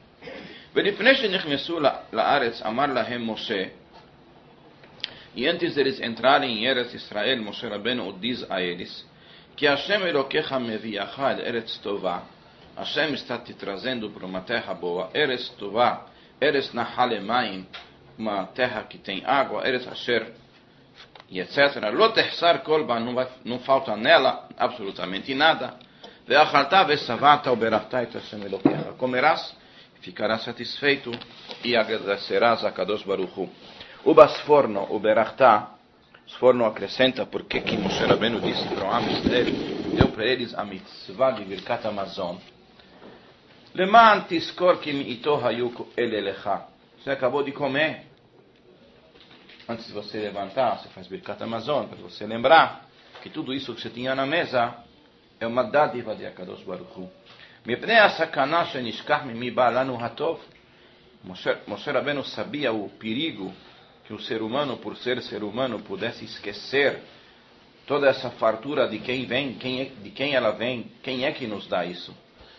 E antes deles entrarem em Eretz Israel, Moshe Rabbeinu diz a eles que Hashem Elokecha meviacha el Eretz Tovah, Hashem está te trazendo para uma terra boa, Eretz Tovah, Eretz Nahal Emaim, uma terra que tem água, Eretz Asher, e etc. Lo tehsar kolba, não falta nela absolutamente nada. Ve'achalta ve'savata uberachta et Hashem Elokecha, comerás, ficarás satisfeito e agradecerás a Kadosh Baruch Hu. O Basforno, o Berachta, Sforno acrescenta porque que Moshe Rabbeinu disse para o Am Israel, deu para eles a mitzvah de Birkat Hamazon. Leman tiskor ki mi'ito hayu ele lecha. Você acabou de comer. Antes de você levantar, você faz Birkat Hamazon, para você lembrar que tudo isso que você tinha na mesa é uma dádiva de Akadosh Baruch Hu. Mipnei asakana shenishkach mimi ba'alanu hatov. Moshe Rabbeinu sabia o perigo que o ser humano, por ser ser humano, pudesse esquecer toda essa fartura de quem vem, de quem ela vem, quem é que nos dá isso.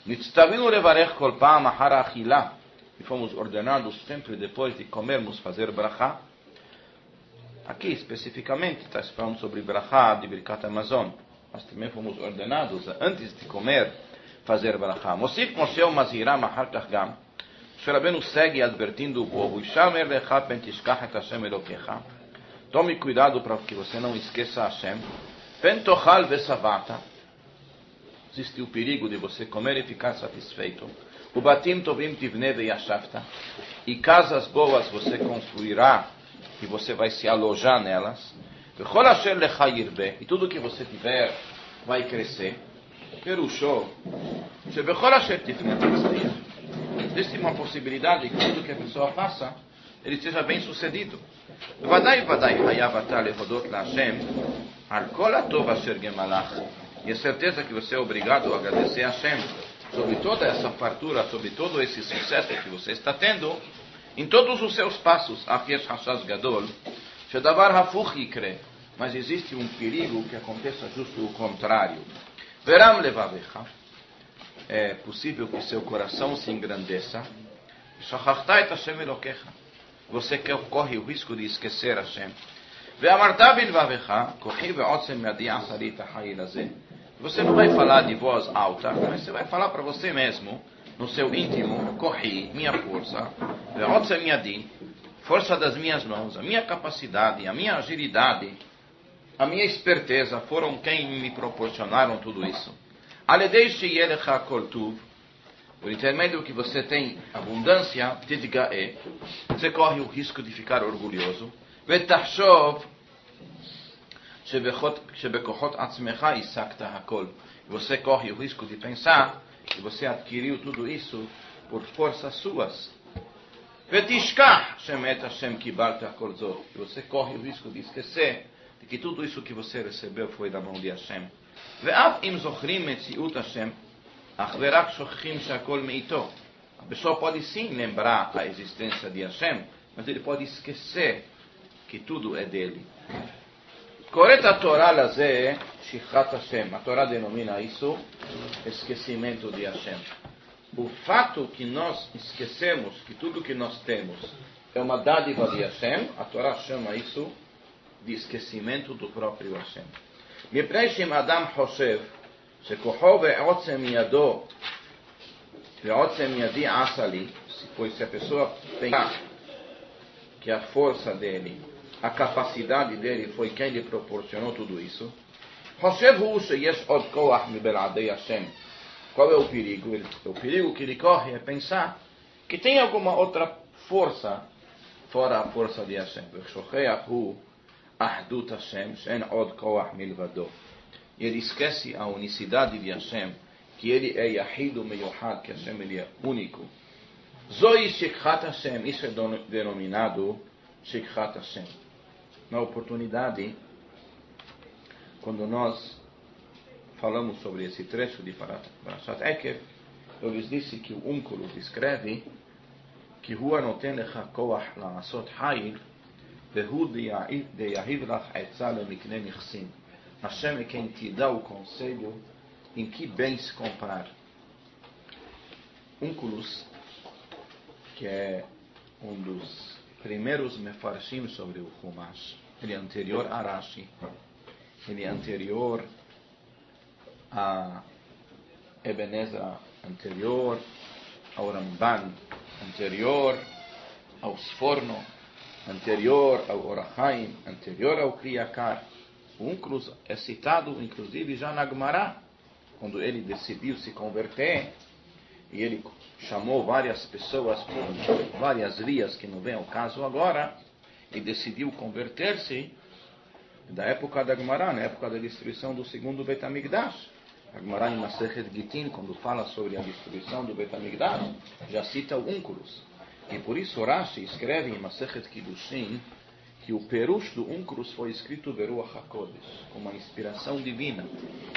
E fomos ordenados sempre depois de comermos fazer brachá. Aqui especificamente está falando sobre brachá de Birkat Hamazon. Mas também fomos ordenados antes de comer fazer brachá. Mosif Moshe o Mazirah Mahar Kachgam. Moshe Rabbeinu segue advertindo o povo. Tome cuidado para que você não esqueça Hashem. Pentochal vesavata. Existe o perigo de você comer e ficar satisfeito. O batim tovim tivne veyashavta. E casas boas você construirá e você vai se alojar nelas. Vechol asher lecha yirbe. E tudo que você tiver vai crescer. Perushó. Shebechol asher tifne tzliach. Existe uma possibilidade que tudo que a pessoa faça, ele seja bem sucedido. E a certeza que você é obrigado a agradecer a Hashem sobre toda essa fartura, sobre todo esse sucesso que você está tendo, em todos os seus passos. Mas existe um perigo que aconteça justo o contrário. Veram levavecha. É possível que seu coração se engrandeça. Você corre o risco de esquecer Hashem. Você não vai falar de voz alta, mas você vai falar para você mesmo, no seu íntimo, corri, minha força, força das minhas mãos, a minha capacidade, a minha agilidade, a minha esperteza foram quem me proporcionaram tudo isso. Por intermédio que você tem abundância, você corre o risco de ficar orgulhoso. Você corre o risco de pensar que você adquiriu tudo isso por forças suas. Você corre o risco de esquecer e que tudo isso que você recebeu foi da mão de Hashem. ואף אם זוכרים מציאות השם, אך ורק שוכחים שהכל מאיתו. A pessoa pode sim lembrar a existência de Hashem, mas ele pode esquecer que tudo é dele. קוראת התורה לזה שכחת השם. A Torá denomina isso esquecimento de Hashem. O fato que nós esquecemos que tudo que nós temos é uma dádiva de Hashem, a Torá chama isso de esquecimento do próprio Hashem. מפני שאם אדם חושב שכוחו ועוצם ידו ועוצם ידי עשה לי, pois se a pessoa pensar que a força dele, a capacidade dele foi quem lhe proporcionou tudo isso, חושב הוא שיש עוד כוח מבלעדי השם. Qual é o perigo? O perigo que ele corre é pensar que tem alguma outra força fora a força de Hashem. ושוכח הוא אחדות השם שאין עוד כוח מלבדו. Ele esquece a unicidade de Hashem, que ele é Yahid Meyuhad, que Hashem ele é único. Zoi Shekhat Hashem, isso é denominado Shekhat Hashem. Na oportunidade, quando nós falamos sobre esse trecho de Parashat Ekev, eu lhes disse que o Onkelos escreve que Hu anoten lecha koach la'asot hayil vehu deyahiv lach etzah lemiknei nichsim. Hashem é quem te dá o conselho em que bens comprar. Onkelos, que é um dos primeiros mefarshim sobre o Chumash, ele é anterior a Rashi, ele é anterior a Eben Ezra, anterior ao Ramban, anterior ao Sforno, anterior ao Or HaChaim, anterior ao Kli Yakar. O Onkelos é citado, inclusive, já na Gemara, quando ele decidiu se converter, e ele chamou várias pessoas por várias vias que não vem ao caso agora, e decidiu converter-se da época da Gemara, na época da destruição do segundo Beit HaMikdash. A Gemara em Masechet Gittin, quando fala sobre a destruição do Beit HaMikdash, já cita o Onkelos. E por isso Rashi escreve em Masechet Kiddushin que o perush do Onkelos foi escrito Beruach HaKodesh, com uma inspiração divina.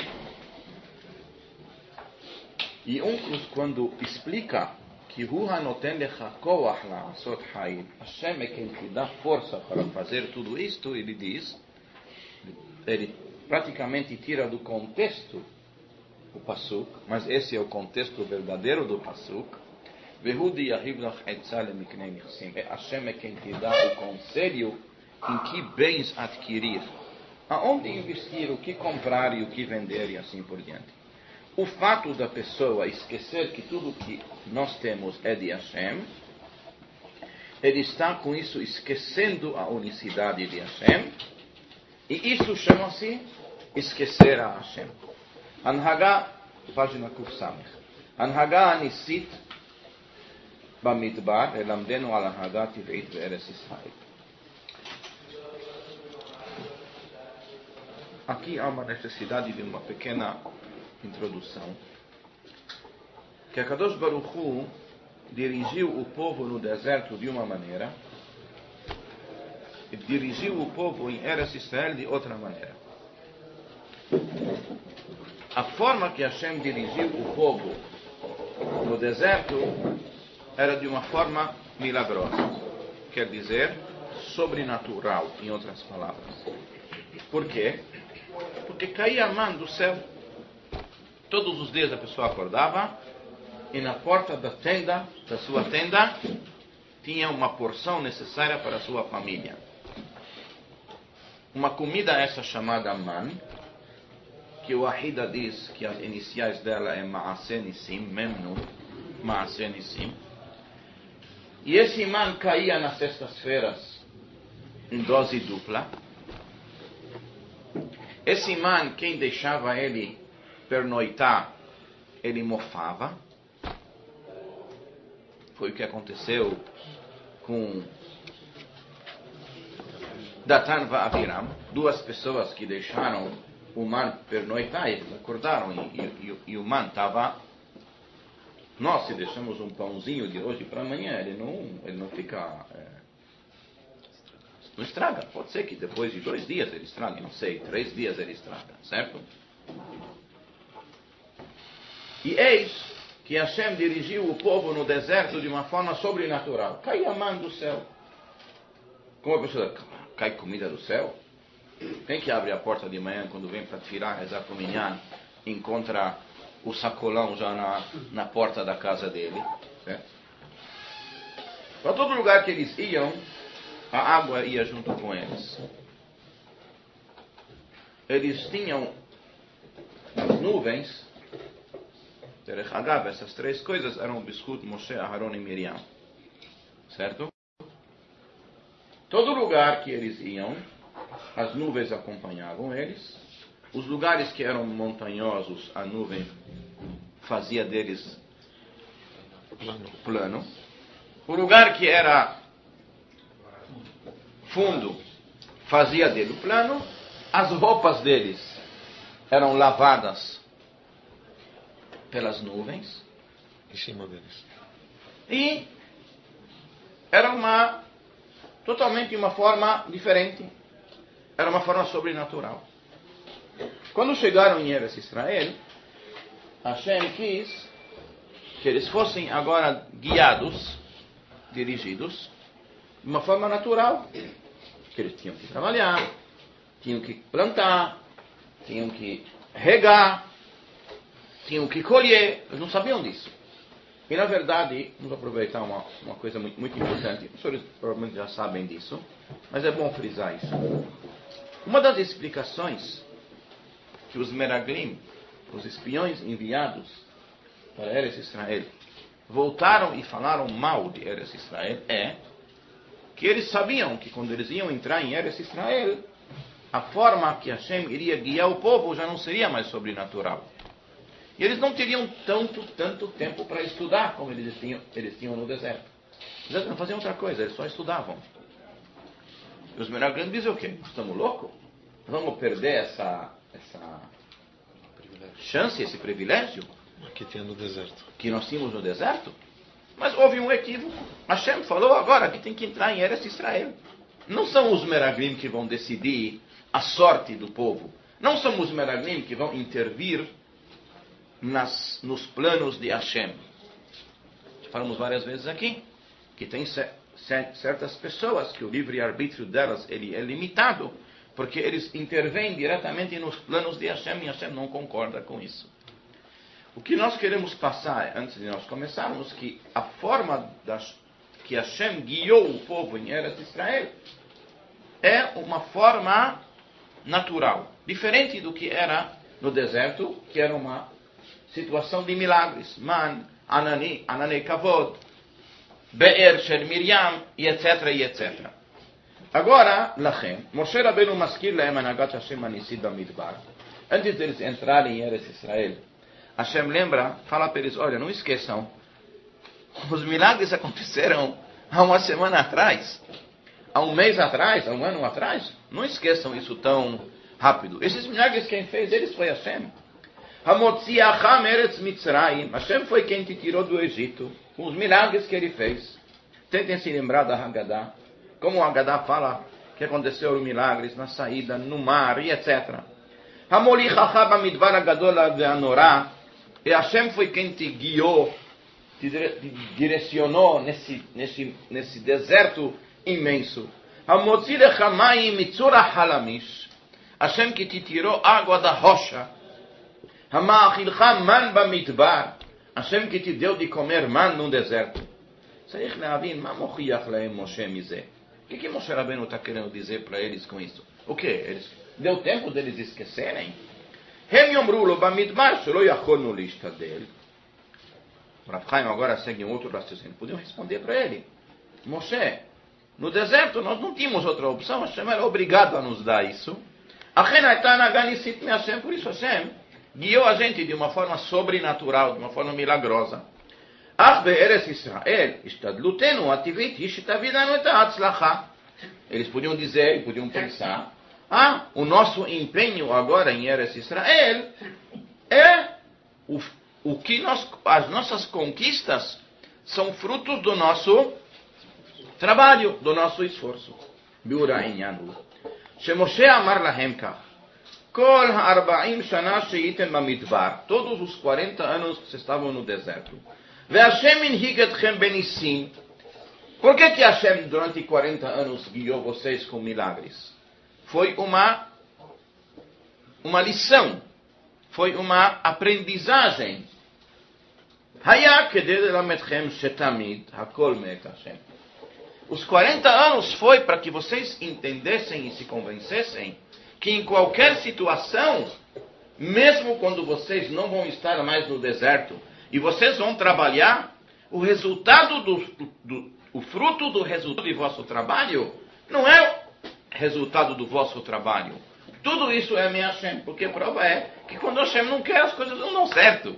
E Onkelos, quando explica que Hu hanoten lecha koach la'asot hayil, Hashem é quem te dá força para fazer tudo isto, ele diz, ele praticamente tira do contexto o Pasuk, mas esse é o contexto verdadeiro do Pasuk. Vehu deyahiv lach etzah lemiknei nichsim. Hashem é quem te dá o conselho em que bens adquirir, aonde investir, o que comprar e o que vender e assim por diante. O fato da pessoa esquecer que tudo que nós temos é de Hashem, ele está com isso esquecendo a unicidade de Hashem, e isso chama-se esquecer a Hashem. Anhagá, página Kuf Samech. Anhagá anisit במדבר, ללמדנו על הנהגה טבעית בארץ ישראל. Aqui há uma necessidade de uma pequena introdução. Que a Kadosh Baruch Hu dirigiu o povo no deserto de uma maneira e dirigiu o povo em Eretz Israel de outra maneira. A forma que Hashem dirigiu o povo no deserto era de uma forma milagrosa, quer dizer, sobrenatural, em outras palavras. Por quê? Porque caía man do céu. Todos os dias a pessoa acordava e na porta da sua tenda, tinha uma porção necessária para a sua família. Uma comida essa chamada man, que o Ahida diz que as iniciais dela é Maaseh Nissim, Memnu, Maaseh Nissim. E esse man caía nas sextas-feiras em dose dupla. Esse man, quem deixava ele pernoitar, ele mofava. Foi o que aconteceu com Datan e Aviram, duas pessoas que deixaram o man pernoitar, eles acordaram e o man estava... Nós, se deixamos um pãozinho de hoje para amanhã, ele não fica Não estraga. Pode ser que depois de 2 dias ele estrague, não sei, 3 dias ele estraga, certo? E eis que Hashem dirigiu o povo no deserto de uma forma sobrenatural. Caía mão do céu. Como a pessoa cai comida do céu? Quem que abre a porta de manhã quando vem para tirar, rezar para o minyan, encontra o sacolão já na porta da casa dele, certo? Para todo lugar que eles iam, a água ia junto com eles. Eles tinham as nuvens. Derech Agav, essas 3 coisas eram o Bishut, Moshe, Aharon e Miriam. Certo? Todo lugar que eles iam, as nuvens acompanhavam eles. Os lugares que eram montanhosos, a nuvem fazia deles plano. O lugar que era fundo, fazia dele plano. As roupas deles eram lavadas pelas nuvens. Em cima deles. E era totalmente uma forma diferente. Era uma forma sobrenatural. Quando chegaram em Eretz Israel, Hashem quis que eles fossem agora guiados, dirigidos, de uma forma natural. Que eles tinham que trabalhar, tinham que plantar, tinham que regar, tinham que colher. Eles não sabiam disso. E na verdade, vamos aproveitar uma coisa muito, muito importante. Os senhores provavelmente já sabem disso, mas é bom frisar isso. Uma das explicações que os Meraglim, os espiões enviados para Eretz Israel, voltaram e falaram mal de Eretz Israel é que eles sabiam que quando eles iam entrar em Eretz Israel, a forma que Hashem iria guiar o povo já não seria mais sobrenatural. E eles não teriam tanto tempo para estudar como eles tinham no deserto. Eles não faziam outra coisa, eles só estudavam. E os Meraglim dizem o quê? Estamos loucos? Vamos perder essa chance, esse privilégio? Aqui tem no deserto. Que nós tínhamos no deserto? Mas houve um equívoco. Hashem falou agora que tem que entrar em Eretz Israel. Não são os Meraglim que vão decidir a sorte do povo. Não são os Meraglim que vão intervir nos planos de Hashem. Falamos várias vezes aqui que tem certas pessoas que o livre-arbítrio delas ele é limitado, porque eles intervêm diretamente nos planos de Hashem e Hashem não concorda com isso. O que nós queremos passar, antes de nós começarmos, que a forma que Hashem guiou o povo em Eretz Israel é uma forma natural, diferente do que era no deserto, que era uma situação de milagres. Man, Anani Kavod, Be'er Shel Miriam, e etc, e etc. Agora, Lachem, Moshe Rabbeinu maskir lahem anagat Hashem anisid bamidbar. Antes deles entrarem em Eretz Israel, Hashem lembra, fala para eles, olha, não esqueçam, os milagres aconteceram há uma semana atrás, há um mês atrás, há um ano atrás. Não esqueçam isso tão rápido. Esses milagres quem fez eles foi Hashem. Hamotziacham eretz Mitzrayim. Hashem foi quem te tirou do Egito. Com os milagres que ele fez. Tentem se lembrar da Haggadah. Como o Haggadah fala que aconteceram milagres na saída, no mar e etc. Hamolichacham amidvar agadol ve'anorah. E Hashem foi quem te guiou, te direcionou nesse deserto imenso. Hamotzi lechamayim mitzura halamish. Hashem que te tirou água da rocha. Hama'achilcha man bamidbar. Hashem que te deu de comer man no deserto. Tzarich lehavin ma mochiach lahem Moshe mizeh. O que Moshe Rabbeinu está querendo dizer para eles com isso? O que? Deu tempo deles esquecerem? Hem yomru lo bamidbar shelo yacholnu lishtadel. Rav Chaim agora segue um outro raciocínio. Podiam responder para ele. Moshe, no deserto nós não tínhamos outra opção. Hashem era obrigado a nos dar isso. Por isso Hashem guiou a gente de uma forma sobrenatural, de uma forma milagrosa. Eles podiam dizer, podiam pensar, o nosso empenho agora em Eretz Israel é o que as nossas conquistas são frutos do nosso trabalho, do nosso esforço. ביאור העניין הוא, שמשה אמר להם כך, כל 40 שנה שהייתם במדבר, todos os 40 anos que vocês estavam no deserto, והשם הנהיג אתכם בניסים. Por que Hashem durante 40 anos guiou vocês com milagres? Foi uma lição, foi uma aprendizagem. היה כדי ללמדכם שתמיד הכל מאת השם. Os 40 anos foi para que vocês entendessem e se convencessem que em qualquer situação, mesmo quando vocês não vão estar mais no deserto e vocês vão trabalhar, o resultado o fruto do resultado de vosso trabalho não é resultado do vosso trabalho. Tudo isso é minha Hashem, porque a prova é que quando Hashem não quer, as coisas não dão certo.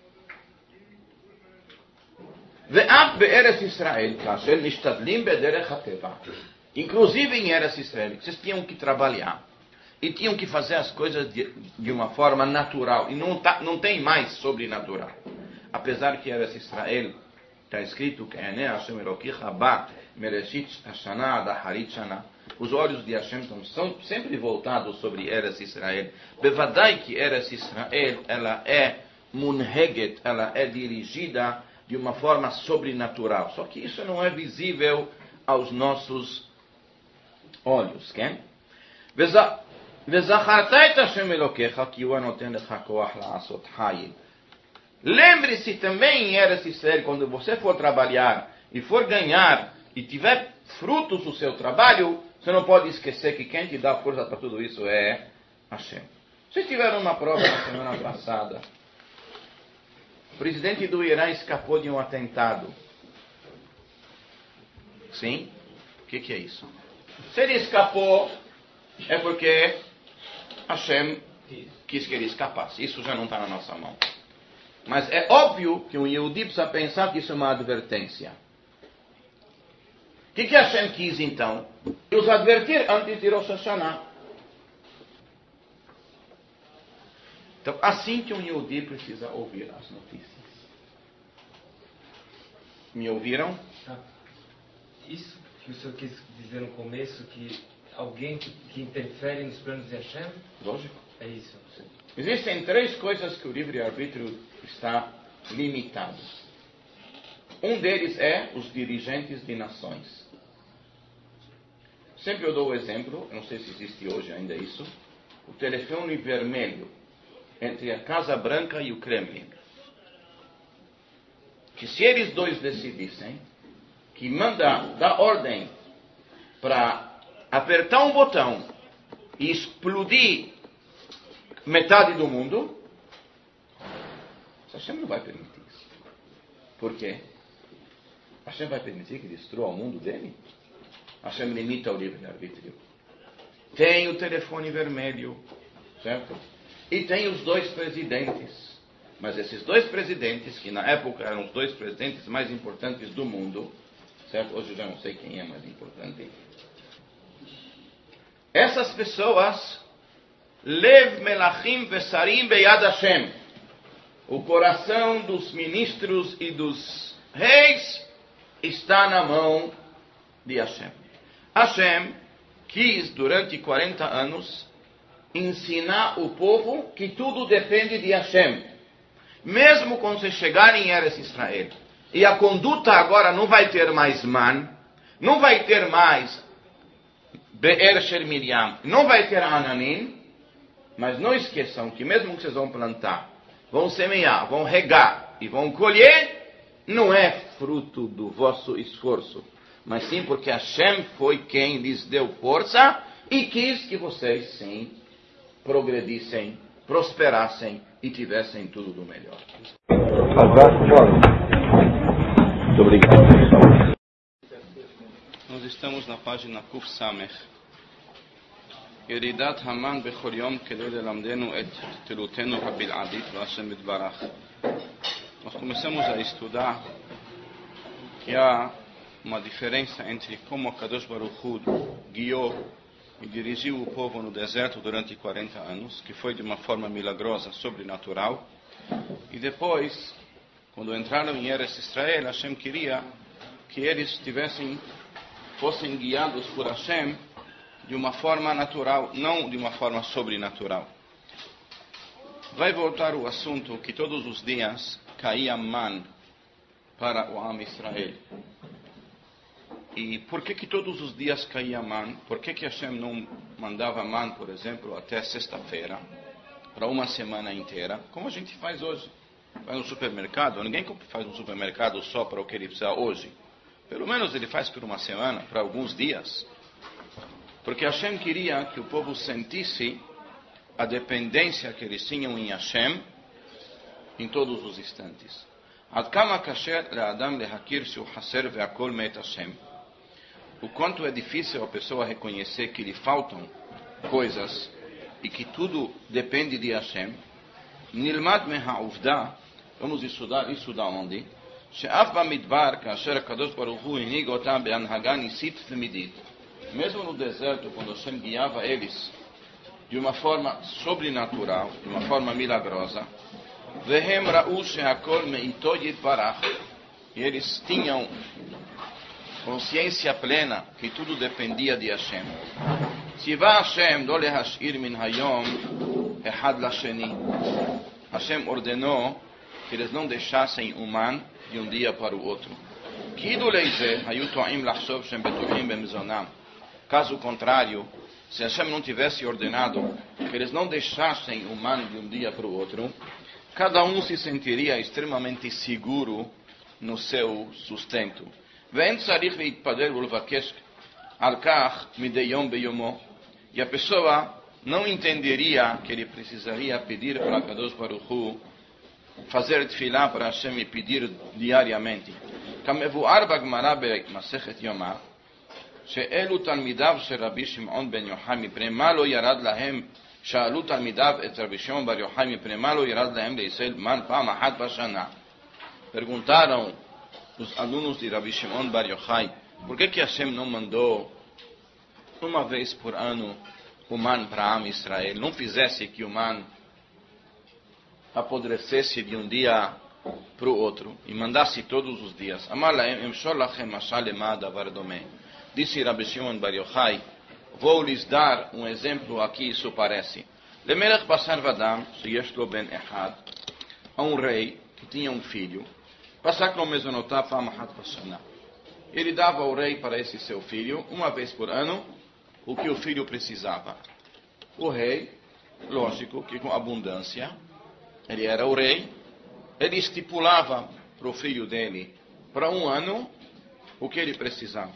ואף בארץ ישראל, כאשר משתדלים בדרך הטבע, inclusive em Eretz Israel, vocês tinham que trabalhar e tinham que fazer as coisas de uma forma natural, e não tem mais sobrenatural. Apesar que Eretz Israel está escrito que Hashem Elokecha ba mereshit hashana ad aharit shana. Os olhos de Hashem são sempre voltados sobre Eretz Israel. Bevadai que Eretz Israel ela é munheget, ela é dirigida de uma forma sobrenatural. Só que isso não é visível aos nossos olhos. כן? וזכרת את השם אלוקיך כי הוא הנותן לך כוח לעשות חיל. Lembre-se também em Eretz Israel, quando você for trabalhar e for ganhar e tiver frutos do seu trabalho, você não pode esquecer que quem te dá força para tudo isso é Hashem. Vocês tiveram uma prova na semana passada. O presidente do Irã escapou de um atentado. Sim? O que é isso? Se ele escapou, é porque Hashem quis que ele escapasse. Isso já não está na nossa mão. Mas é óbvio que um Yehudi precisa pensar que isso é uma advertência. O que Hashem quis então? Os advertir antes de Rosh Hashanah. Então, assim que um Yehudi precisa ouvir as notícias. Me ouviram? Isso que o senhor quis dizer no começo, que alguém que interfere nos planos de Hashem? Lógico. É isso. Sim. Existem 3 coisas que o livre-arbítrio está limitado. Um deles é os dirigentes de nações. Sempre eu dou o exemplo, eu não sei se existe hoje ainda isso, o telefone vermelho entre a Casa Branca e o Kremlin. Que se eles dois decidissem que dá ordem para apertar um botão e explodir metade do mundo, Hashem não vai permitir isso. Por quê? Hashem vai permitir que destrua o mundo dele? Hashem limita o livre-arbítrio. Tem o telefone vermelho, certo? E tem os 2 presidentes. Mas esses 2 presidentes, que na época eram os 2 presidentes mais importantes do mundo, certo? Hoje eu já não sei quem é mais importante. Essas pessoas, Lev Melachim Vesarim Beyad Hashem, o coração dos ministros e dos reis está na mão de Hashem. Hashem quis, durante 40 anos, ensinar o povo que tudo depende de Hashem. Mesmo quando você chegar em Eretz Israel, e a conduta agora não vai ter mais man, não vai ter mais Be'er Sher Miriam, não vai ter Ananim, mas não esqueçam que mesmo que vocês vão plantar, vão semear, vão regar e vão colher, não é fruto do vosso esforço, mas sim porque Hashem foi quem lhes deu força e quis que vocês, sim, progredissem, prosperassem e tivessem tudo do melhor. Muito obrigado. Nós estamos na página Kuf Samech. ירידת המן בכל יום כדי ללמדנו את תלותנו הבלעדית והשם יתברך. Nós começamos a estudar que há uma diferença entre como a Kadosh Baruch Hu guiou e dirigiu o povo no deserto durante 40 anos, que foi de uma forma milagrosa, sobrenatural, e depois, quando entraram em Eretz Israel, Hashem queria que eles fossem guiados por Hashem de uma forma natural, não de uma forma sobrenatural. Vai voltar o assunto que todos os dias caía man para o Am Israel. E por que todos os dias caía man? Por que Hashem não mandava man, por exemplo, até sexta-feira, para uma semana inteira, como a gente faz hoje? Vai no supermercado, ninguém faz um supermercado só para o que ele precisa hoje. Pelo menos ele faz por uma semana, para alguns dias. Porque Hashem queria que o povo sentisse a dependência que eles tinham em Hashem em todos os instantes. Ad kama kasher le'adam lehakir shu haser ve'akol me'et Hashem. O quanto é difícil a pessoa reconhecer que lhe faltam coisas e que tudo depende de Hashem. Nilmad me'ha'uvda, vamos estudar isso da onde? She'af ba'midbar kasher HaKadosh Baruch Hu hinig otam be'anhaga nisit temidit. Mesmo no deserto, quando Hashem guiava eles de uma forma sobrenatural, de uma forma milagrosa, vehem ra'u she'akol me'ito yitbarach, e eles tinham consciência plena que tudo dependia de Hashem. Tziva Hashem lo lehashir min hayom ehad lasheni. Hashem ordenou que eles não deixassem o man de um dia para o outro. Kidu leize hayu to'im lachshov shem betuchim bemizonam. Caso contrário, se Hashem não tivesse ordenado que eles não deixassem o man de um dia para o outro, cada um se sentiria extremamente seguro no seu sustento. E a pessoa não entenderia que ele precisaria pedir para Kadosh Baruch Hu, fazer tefilá para Hashem e pedir diariamente. כמבואר בגמרא במסכת יומא, שאלו תלמידיו של רבי שמעון בן יוחאי מפני מה לא ירד להם, שאלו תלמידיו את רבי שמעון בר יוחאי מפני מה לא ירד להם לישראל מן פעם אחת בשנה. Perguntaram os alunos de Rabi Shimon Bar Yochai, por que Hashem não mandou uma vez por ano o man para Am Israel? Não fizesse que o man apodrecesse de um dia para o outro e mandasse todos os dias. Amar lahem emshor lachem mashal lema davar domeh. Disse Rabi Shimon Bar Yochai, vou lhes dar um exemplo aqui, isso parece. Lemelech basar vadam sheyesh lo ben echad. A um rei que tinha um filho. Passar com o mezonotá pamahat vashana. Ele dava ao rei para esse seu filho, uma vez por ano, o que o filho precisava. O rei, lógico que com abundância, ele era o rei, ele estipulava para o filho dele, para um ano, o que ele precisava.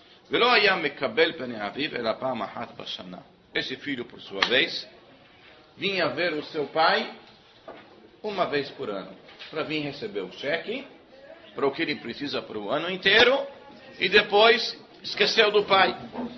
Esse filho, por sua vez, vinha ver o seu pai uma vez por ano, para vir receber o cheque, para o que ele precisa para o ano inteiro, e depois esqueceu do pai.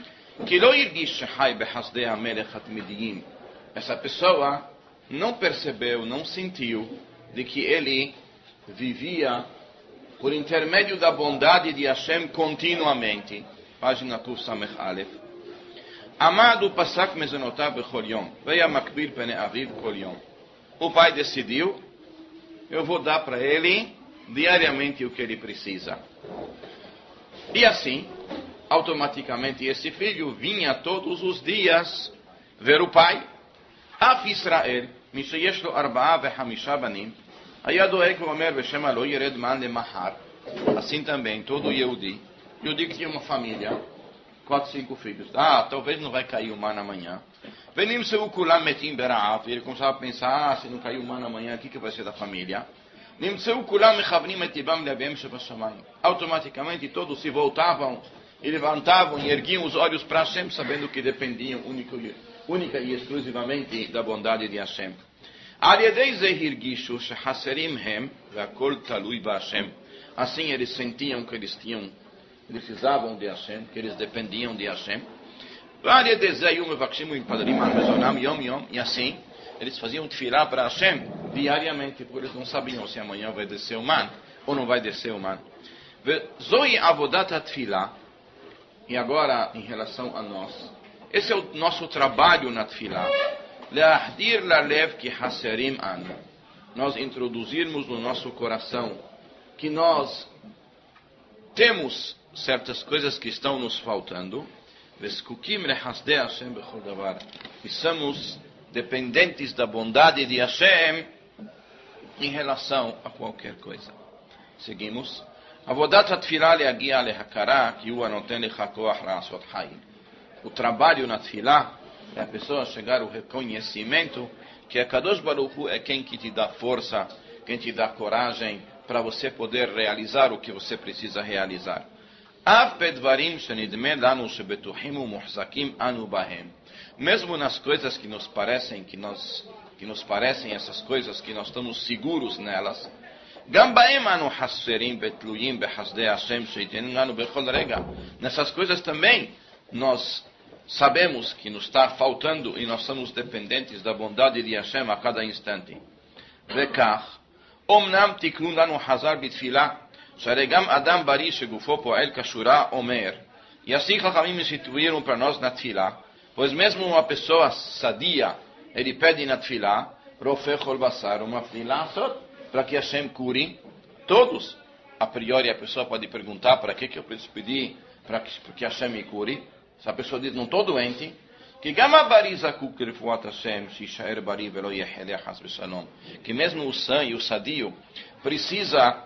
Essa pessoa não percebeu, não sentiu de que ele vivia por intermédio da bondade de Hashem continuamente. Página Tuf Samech Aleph. Amado Pasak Mezonotav Bechol Yom, veia Makbil Pene Aviv Kol Yom. O pai decidiu, eu vou dar para ele diariamente o que ele precisa. E assim, automaticamente esse filho vinha todos os dias ver o pai. Af Israel, misheyesh lo 45 banim, היה דואג ואומר בשם לא ירד מן למחר. Assim também, todo Yehudi que tinha uma família, 4, 5 filhos. Talvez não vai cair o man amanhã. Venim seu kulam metim bera'af. Ele começava a pensar, se não cair o man amanhã, o que vai ser da família? Nim seu kulam mechavnim etibam leavem shebashamayim. Automaticamente todos se voltavam e levantavam e erguiam os olhos para Hashem, sabendo que dependiam única e exclusivamente da bondade de Hashem. Assim eles sentiam que eles precisavam de Hashem, que eles dependiam de Hashem. E assim eles faziam tefilá para Hashem diariamente, porque eles não sabiam se amanhã vai descer o man ou não vai descer o man. Zoi avodat tefilá. E agora, em relação a nós, esse é o nosso trabalho na tefilá. Leahdir lalev ki haserim an. Nós introduzirmos no nosso coração que nós temos certas coisas que estão nos faltando. וזקוקים לחסדי השם בכל דבר. E somos dependentes da bondade de Hashem em relação a qualquer coisa. Seguimos. עבודת התפילה להגיע להכרה כי הוא הנותן לך כוח לעשות חיים. O trabalho na tefilá é a pessoa chegar ao reconhecimento que a Kadosh Baruch Hu é quem que te dá força, quem te dá coragem para você poder realizar o que você precisa realizar. אף בדברים שנדמה לנו שבטוחים ומוחזקים אנו בהם. Mesmo nas coisas que nos parecem, essas coisas que nós estamos seguros nelas, גם בהם אנו חסרים ותלויים בחסדי השם שייתן לנו בכל רגע. Nessas coisas também nós sabemos que nos está faltando e nós somos dependentes da bondade de Hashem a cada instante. וכך, אומנם תיקנו לנו חז"ל בתפילה, שהרי גם אדם בריא שגופו פועל כשורה אומר, e assim חכמים instituíram para nós na tefilá, pois mesmo uma pessoa sadia, ele pede na tefilá, רופא כל בשר ומפליא לעשות, para que Hashem cure todos. A priori a pessoa pode perguntar, para que eu preciso pedir para que Hashem me cure? Se a pessoa diz, não estou doente, que mesmo o sã e o sadio precisa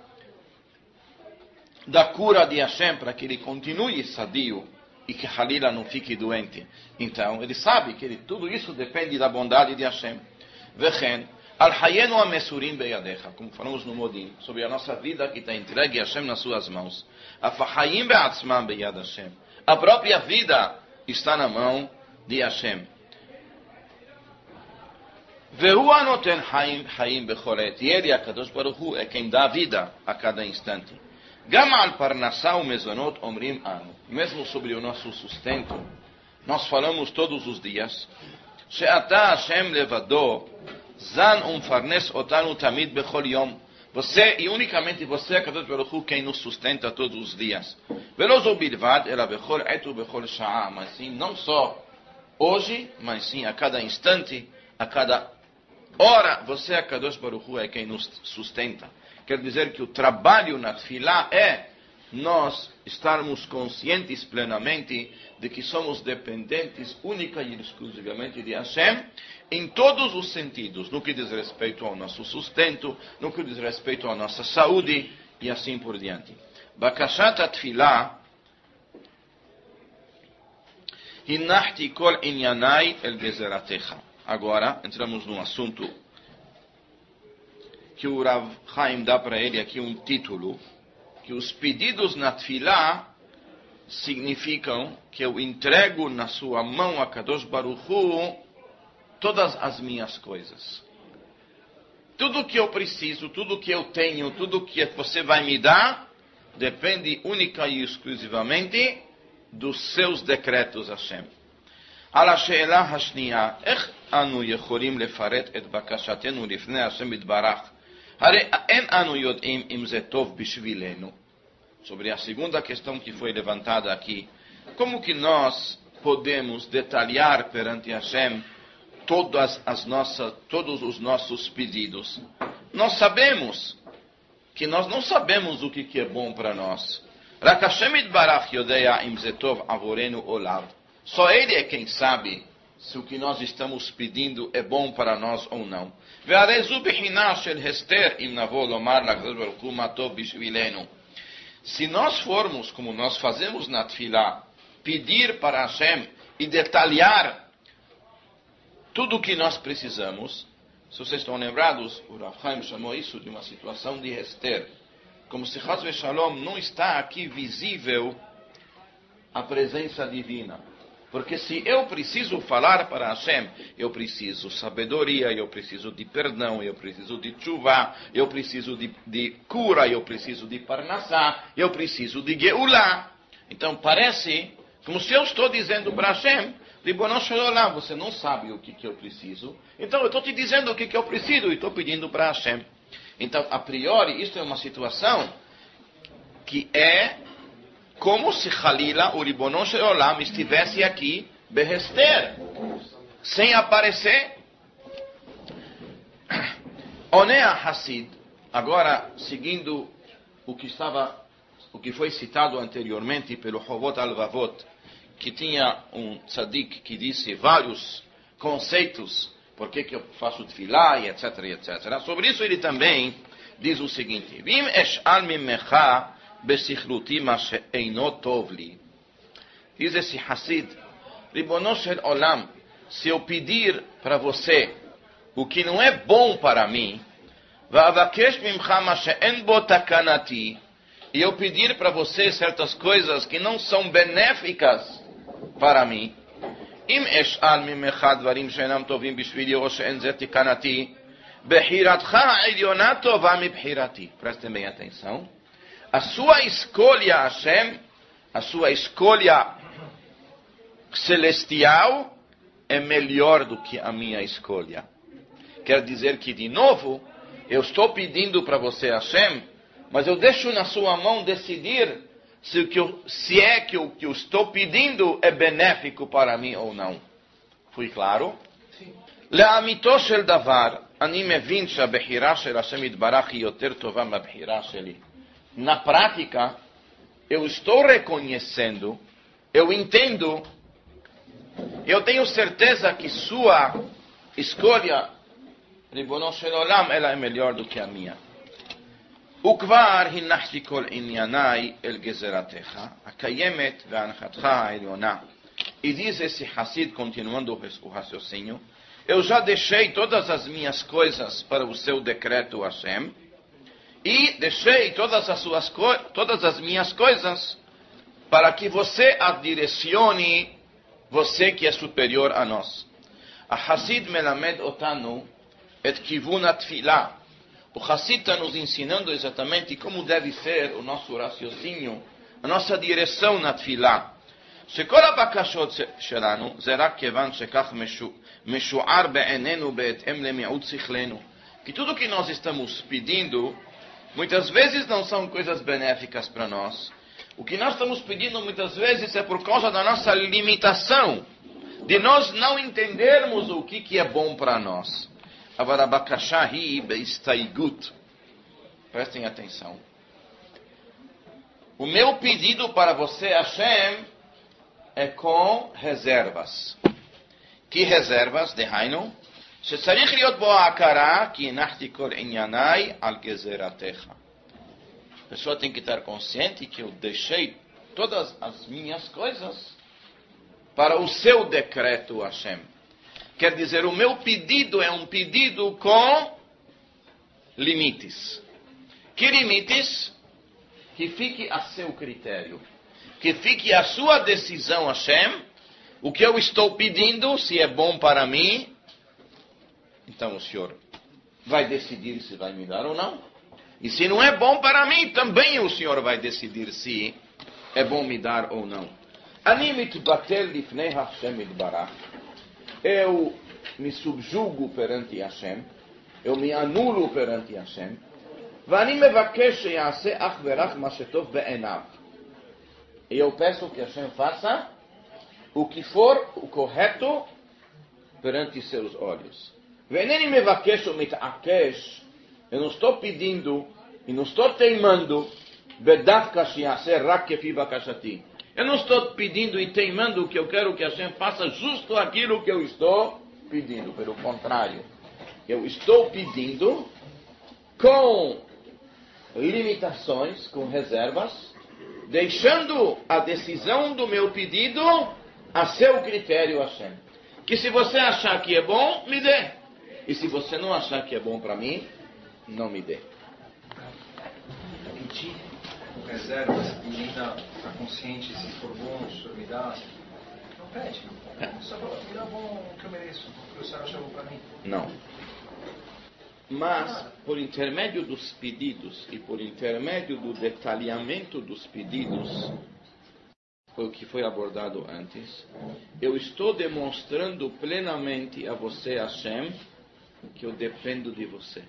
da cura de Hashem para que ele continue sadio e que Halila não fique doente. Então, ele sabe que tudo isso depende da bondade de Hashem. Vechen, al hayenu amesurim beyadecha, como falamos no Modim, sobre a nossa vida que está entregue a Hashem nas suas mãos. Afahayim be'atzmam beyad Hashem. A própria vida está na mão de Hashem. Vehu anoten hayim bechoret. E ele, a Kadosh Baruch Hu, é quem dá vida a cada instante. Gam al parnassá umezonot omrim anu. Mesmo sobre o nosso sustento, nós falamos todos os dias, she'ata Hashem levado zan umfarnes otanu tamid bechol yom. Você, e unicamente você, Kadosh Baruch Hu, quem nos sustenta todos os dias. Veloso bilvad, ela bechol etu bechol sha'a. Mas sim, não só hoje, mas sim a cada instante, a cada hora, você, Kadosh Baruch Hu, é quem nos sustenta. Quer dizer que o trabalho na tefilá é nós estarmos conscientes plenamente de que somos dependentes única e exclusivamente de Hashem em todos os sentidos, no que diz respeito ao nosso sustento, no que diz respeito à nossa saúde e assim por diante. Bakashat atfilá hinachti kol inyanai el gezeratecha. Agora entramos num assunto que o Rav Chaim dá para ele aqui um título, que os pedidos na tefilá significam que eu entrego na sua mão a Kadosh Baruch Hu todas as minhas coisas. Tudo que eu preciso, tudo que eu tenho, tudo que você vai me dar, depende única e exclusivamente dos seus decretos, Hashem. על השאלה השנייה, איך אנו יכולים לפרט את בקשתנו לפני השם יתברך? הרי אין אנו יודעים אם זה טוב בשבילנו. Sobre a segunda questão que foi levantada aqui, como que nós podemos detalhar perante Hashem todos os nossos pedidos? Nós sabemos que nós não sabemos o que é bom para nós. רק השם יתברך יודע אם זה טוב עבורנו או לאו. Só Ele é quem sabe se o que nós estamos pedindo é bom para nós ou não. Se nós formos, como nós fazemos na tefilá, pedir para Hashem e detalhar tudo o que nós precisamos, se vocês estão lembrados, o Rav Chaim chamou isso de uma situação de Hester. Como se Chas Veshalom não está aqui visível a presença divina. Porque se eu preciso falar para Hashem, eu preciso sabedoria, eu preciso de perdão, eu preciso de tshuva, eu preciso de cura, eu preciso de parnassá, eu preciso de geulá. Então parece como se eu estou dizendo para Hashem, Ribono Shel Olam, você não sabe o que eu preciso, então eu estou te dizendo o que eu preciso e estou pedindo para Hashem. Então, a priori, isso é uma situação que é como se Halila, o Ribono Shel Olam, estivesse aqui, Behester, sem aparecer. Onea Hassid, agora, seguindo o que foi citado anteriormente pelo Chovot Alvavot, que tinha um tzadik que disse vários conceitos, por que eu faço tefilá, e etc, etc. Sobre isso ele também diz o seguinte: Vim esh'al mimecha besichluti ma she'eino tov li. Diz esse Hassid, Ribono shel Olam, se eu pedir para você o que não é bom para mim, va'avakesh mimcha ma she'en bo takanati, e eu pedir para você certas coisas que não são benéficas para mim, im esh'al mimecha dvarim she'enam tovim bishvili o she'en ze takanati, behiratcha ha'elyona tova mibhirati. Prestem bem atenção. A sua escolha, Hashem, a sua escolha celestial é melhor do que a minha escolha. Quer dizer que, de novo, eu estou pedindo para você, Hashem, mas eu deixo na sua mão decidir se o que eu estou pedindo é benéfico para mim ou não. Fui claro? Sim. לאמיתו של דבר, אני מבין שהבחירה של השם יתברך היא יותר טובה מהבחירה שלי. Na prática, eu estou reconhecendo, eu entendo, eu tenho certeza que sua escolha, Ribono shel Olam, ela é melhor do que a minha. וכבר הנחתי כל ענייניי אל גזרתך, הקיימת והנחתך העליונה. E diz esse Hassid, continuando o raciocínio, eu já deixei todas as minhas coisas para o seu decreto, Hashem, e deixei todas as minhas coisas para que você a direcione, você que é superior a nós. A Hassid melamed otanu et kivun atfilah. O Hassid está nos ensinando exatamente como deve ser o nosso raciocínio, a nossa direção na tefilá. שכל הבקשות שלנו זה רק כיוון שכך משוער בעינינו בהתאם למיעוט שכלנו. Que tudo que nós estamos pedindo, muitas vezes não são coisas benéficas para nós. O que nós estamos pedindo muitas vezes é por causa da nossa limitação, de nós não entendermos o que é bom para nós. Agora, הבקשה היא בהסתייגות. Prestem atenção. O meu pedido para você, Hashem, é com reservas. Que reservas? דהיינו, שצריך להיות בו ההכרה כי הנחתי כל ענייניי על גזרתך. A pessoa tem que estar consciente que eu deixei todas as minhas coisas para o seu decreto, Hashem. Quer dizer, o meu pedido é um pedido com limites. Que limites? Que fique a seu critério. Que fique a sua decisão, Hashem. O que eu estou pedindo, se é bom para mim, então o Senhor vai decidir se vai me dar ou não. E se não é bom para mim, também o Senhor vai decidir se é bom me dar ou não. Ani mitbatel lifnei Hashem itbarach. Eu me subjugo perante Hashem. Eu me anulo perante Hashem. ואני מבקש שיעשה אך ורק מה שטוב בעיניו. E eu peço que Hashem faça o que for o correto perante seus olhos. ואינני מבקש ומתעקש, eu não estou pedindo e não estou teimando, בדווקא שיעשה רק כפי בקשתי. Eu não estou pedindo e teimando que eu quero que Hashem faça justo aquilo que eu estou pedindo. Pelo contrário, eu estou pedindo com limitações, com reservas, deixando a decisão do meu pedido a seu critério, Hashem. Que se você achar que é bom, me dê. E se você não achar que é bom para mim, não me dê. Pedir com reservas e ainda estar consciente, se for bom, o senhor me dá. Não pede. Só me dá bom o que eu mereço, o que o senhor acha bom para mim. Não. Mas, por intermédio dos pedidos e por intermédio do detalhamento dos pedidos, foi o que foi abordado antes, eu estou demonstrando plenamente a você, Hashem, que eu dependo de você.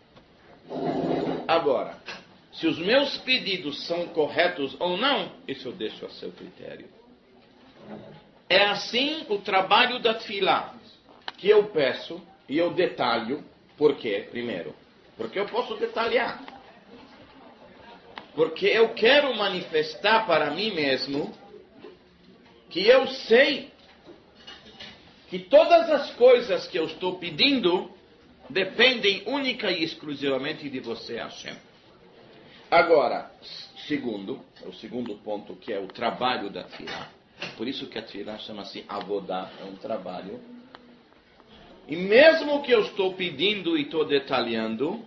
Agora, se os meus pedidos são corretos ou não, isso eu deixo a seu critério. É assim o trabalho da tefilá, que eu peço e eu detalho. Por quê? Primeiro, porque eu posso detalhar. Porque eu quero manifestar para mim mesmo que eu sei que todas as coisas que eu estou pedindo dependem única e exclusivamente de você, Hashem. Agora, o segundo ponto, que é o trabalho da tefilá. Por isso que a tefilá chama-se avodá, é um trabalho. E mesmo que eu estou pedindo e estou detalhando,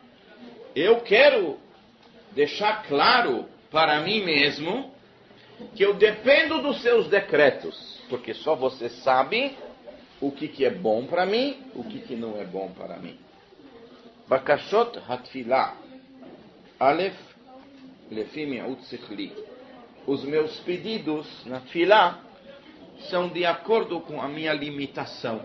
eu quero deixar claro para mim mesmo que eu dependo dos seus decretos, porque só você sabe o que é bom para mim, o que não é bom para mim. Bakashot hatfilá, Aleph, lefi mi'ut sichli. Os meus pedidos na tefilá são de acordo com a minha limitação.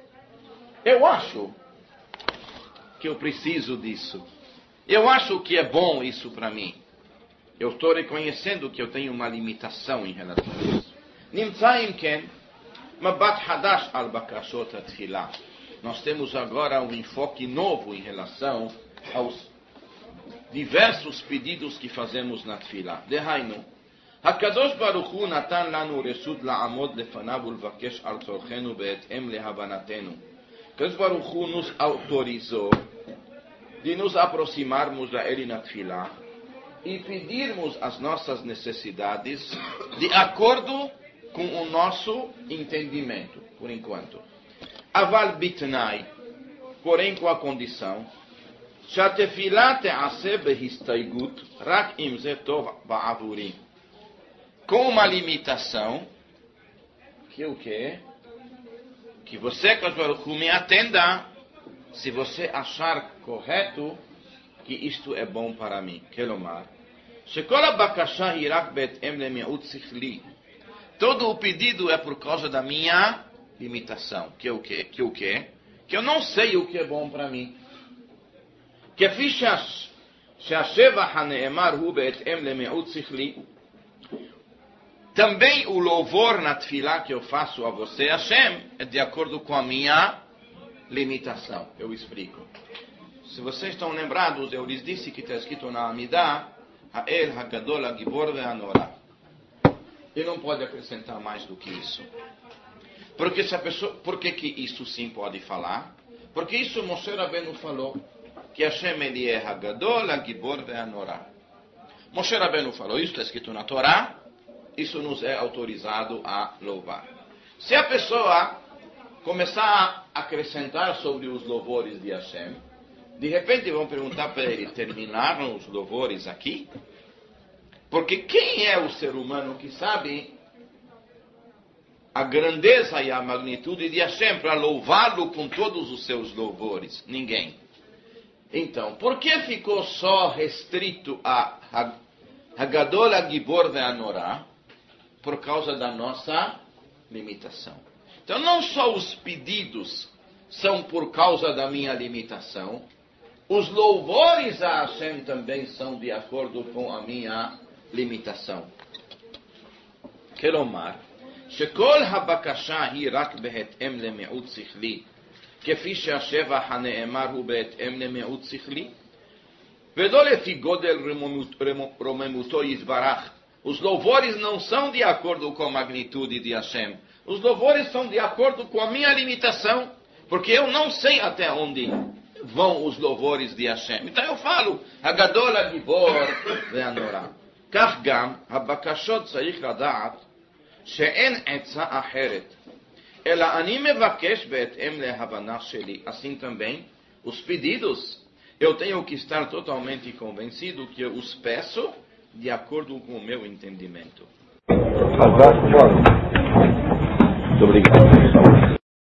Eu acho que eu preciso disso. Eu acho que é bom isso para mim. Eu estou reconhecendo que eu tenho uma limitação em relação a isso. Nimtzaim ken, mabat hadash al bakashot hatfilá. Nós temos agora um enfoque novo em relação aos diversos pedidos que fazemos na tefilá. Dehainu, HaKadosh Baruch Hu natan lanu reshut la'amod lefanav ulvakesh al tzorchenu be'etem lehavanatenu. HaKadosh Baruch Hu nos autorizou de nos aproximarmos a Ele na tefilá e pedirmos as nossas necessidades de acordo com o nosso entendimento, por enquanto. Aval bitnai, porém com a condição, שהתפילה תעשה בהסתייגות רק אם זה טוב בעבורי. Com uma limitação, que o quê? Que você, Kadosh me atenda, se você achar correto que isto é bom para mim. Kelomar, שכל הבקשה היא רק בהתאם למיעוט שכלי. Todo o pedido é por causa da minha limitação. Que o quê? Que eu não sei o que é bom para mim. כפי שהשבח הנאמר הוא בהתאם למיעוט שכלי, também o louvor na tefilá que eu faço a você, Hashem, é de acordo com a minha limitação. Eu explico. Se vocês estão lembrados, eu lhes disse que está escrito na Amidah, Ha'el, Hagadol, Hagibor ve'Anorá. E não pode acrescentar mais do que isso. Porque se a pessoa, por que isso sim pode falar? Porque isso Moshe Rabbeinu falou, que Hashem ele é Hagadol, Hagibor ve'Anorá. Moshe Rabbeinu falou, isso está escrito na Torá, isso nos é autorizado a louvar. Se a pessoa começar a acrescentar sobre os louvores de Hashem, de repente vão perguntar para ele, terminaram os louvores aqui? Porque quem é o ser humano que sabe a grandeza e a magnitude de Hashem para louvá-lo com todos os seus louvores? Ninguém. Então, por que ficou só restrito a Hagadol, Hagibor ve'Anorá? Por causa da nossa limitação. Então, não só os pedidos são por causa da minha limitação, os louvores a Hashem também são de acordo com a minha limitação. Kelomar, שכל הבקשה היא רק בהתאם למיעוט שכלי, כפי שהשבח הנאמר הוא בהתאם למיעוט שכלי, ולא לפי גודל רוממותו יתברך. Os louvores não são de acordo com a magnitude de Hashem. Os louvores são de acordo com a minha limitação. Porque eu não sei até onde vão os louvores de Hashem. Então eu falo, Hagadol, Hagibor ve'Anorá. כך גם הבקשות צריך לדעת שאין עצה אחרת, אלא אני מבקש בהתאם להבנה שלי. Assim também, os pedidos, eu tenho que estar totalmente convencido que eu os peço de acordo com o meu entendimento. Muito obrigado.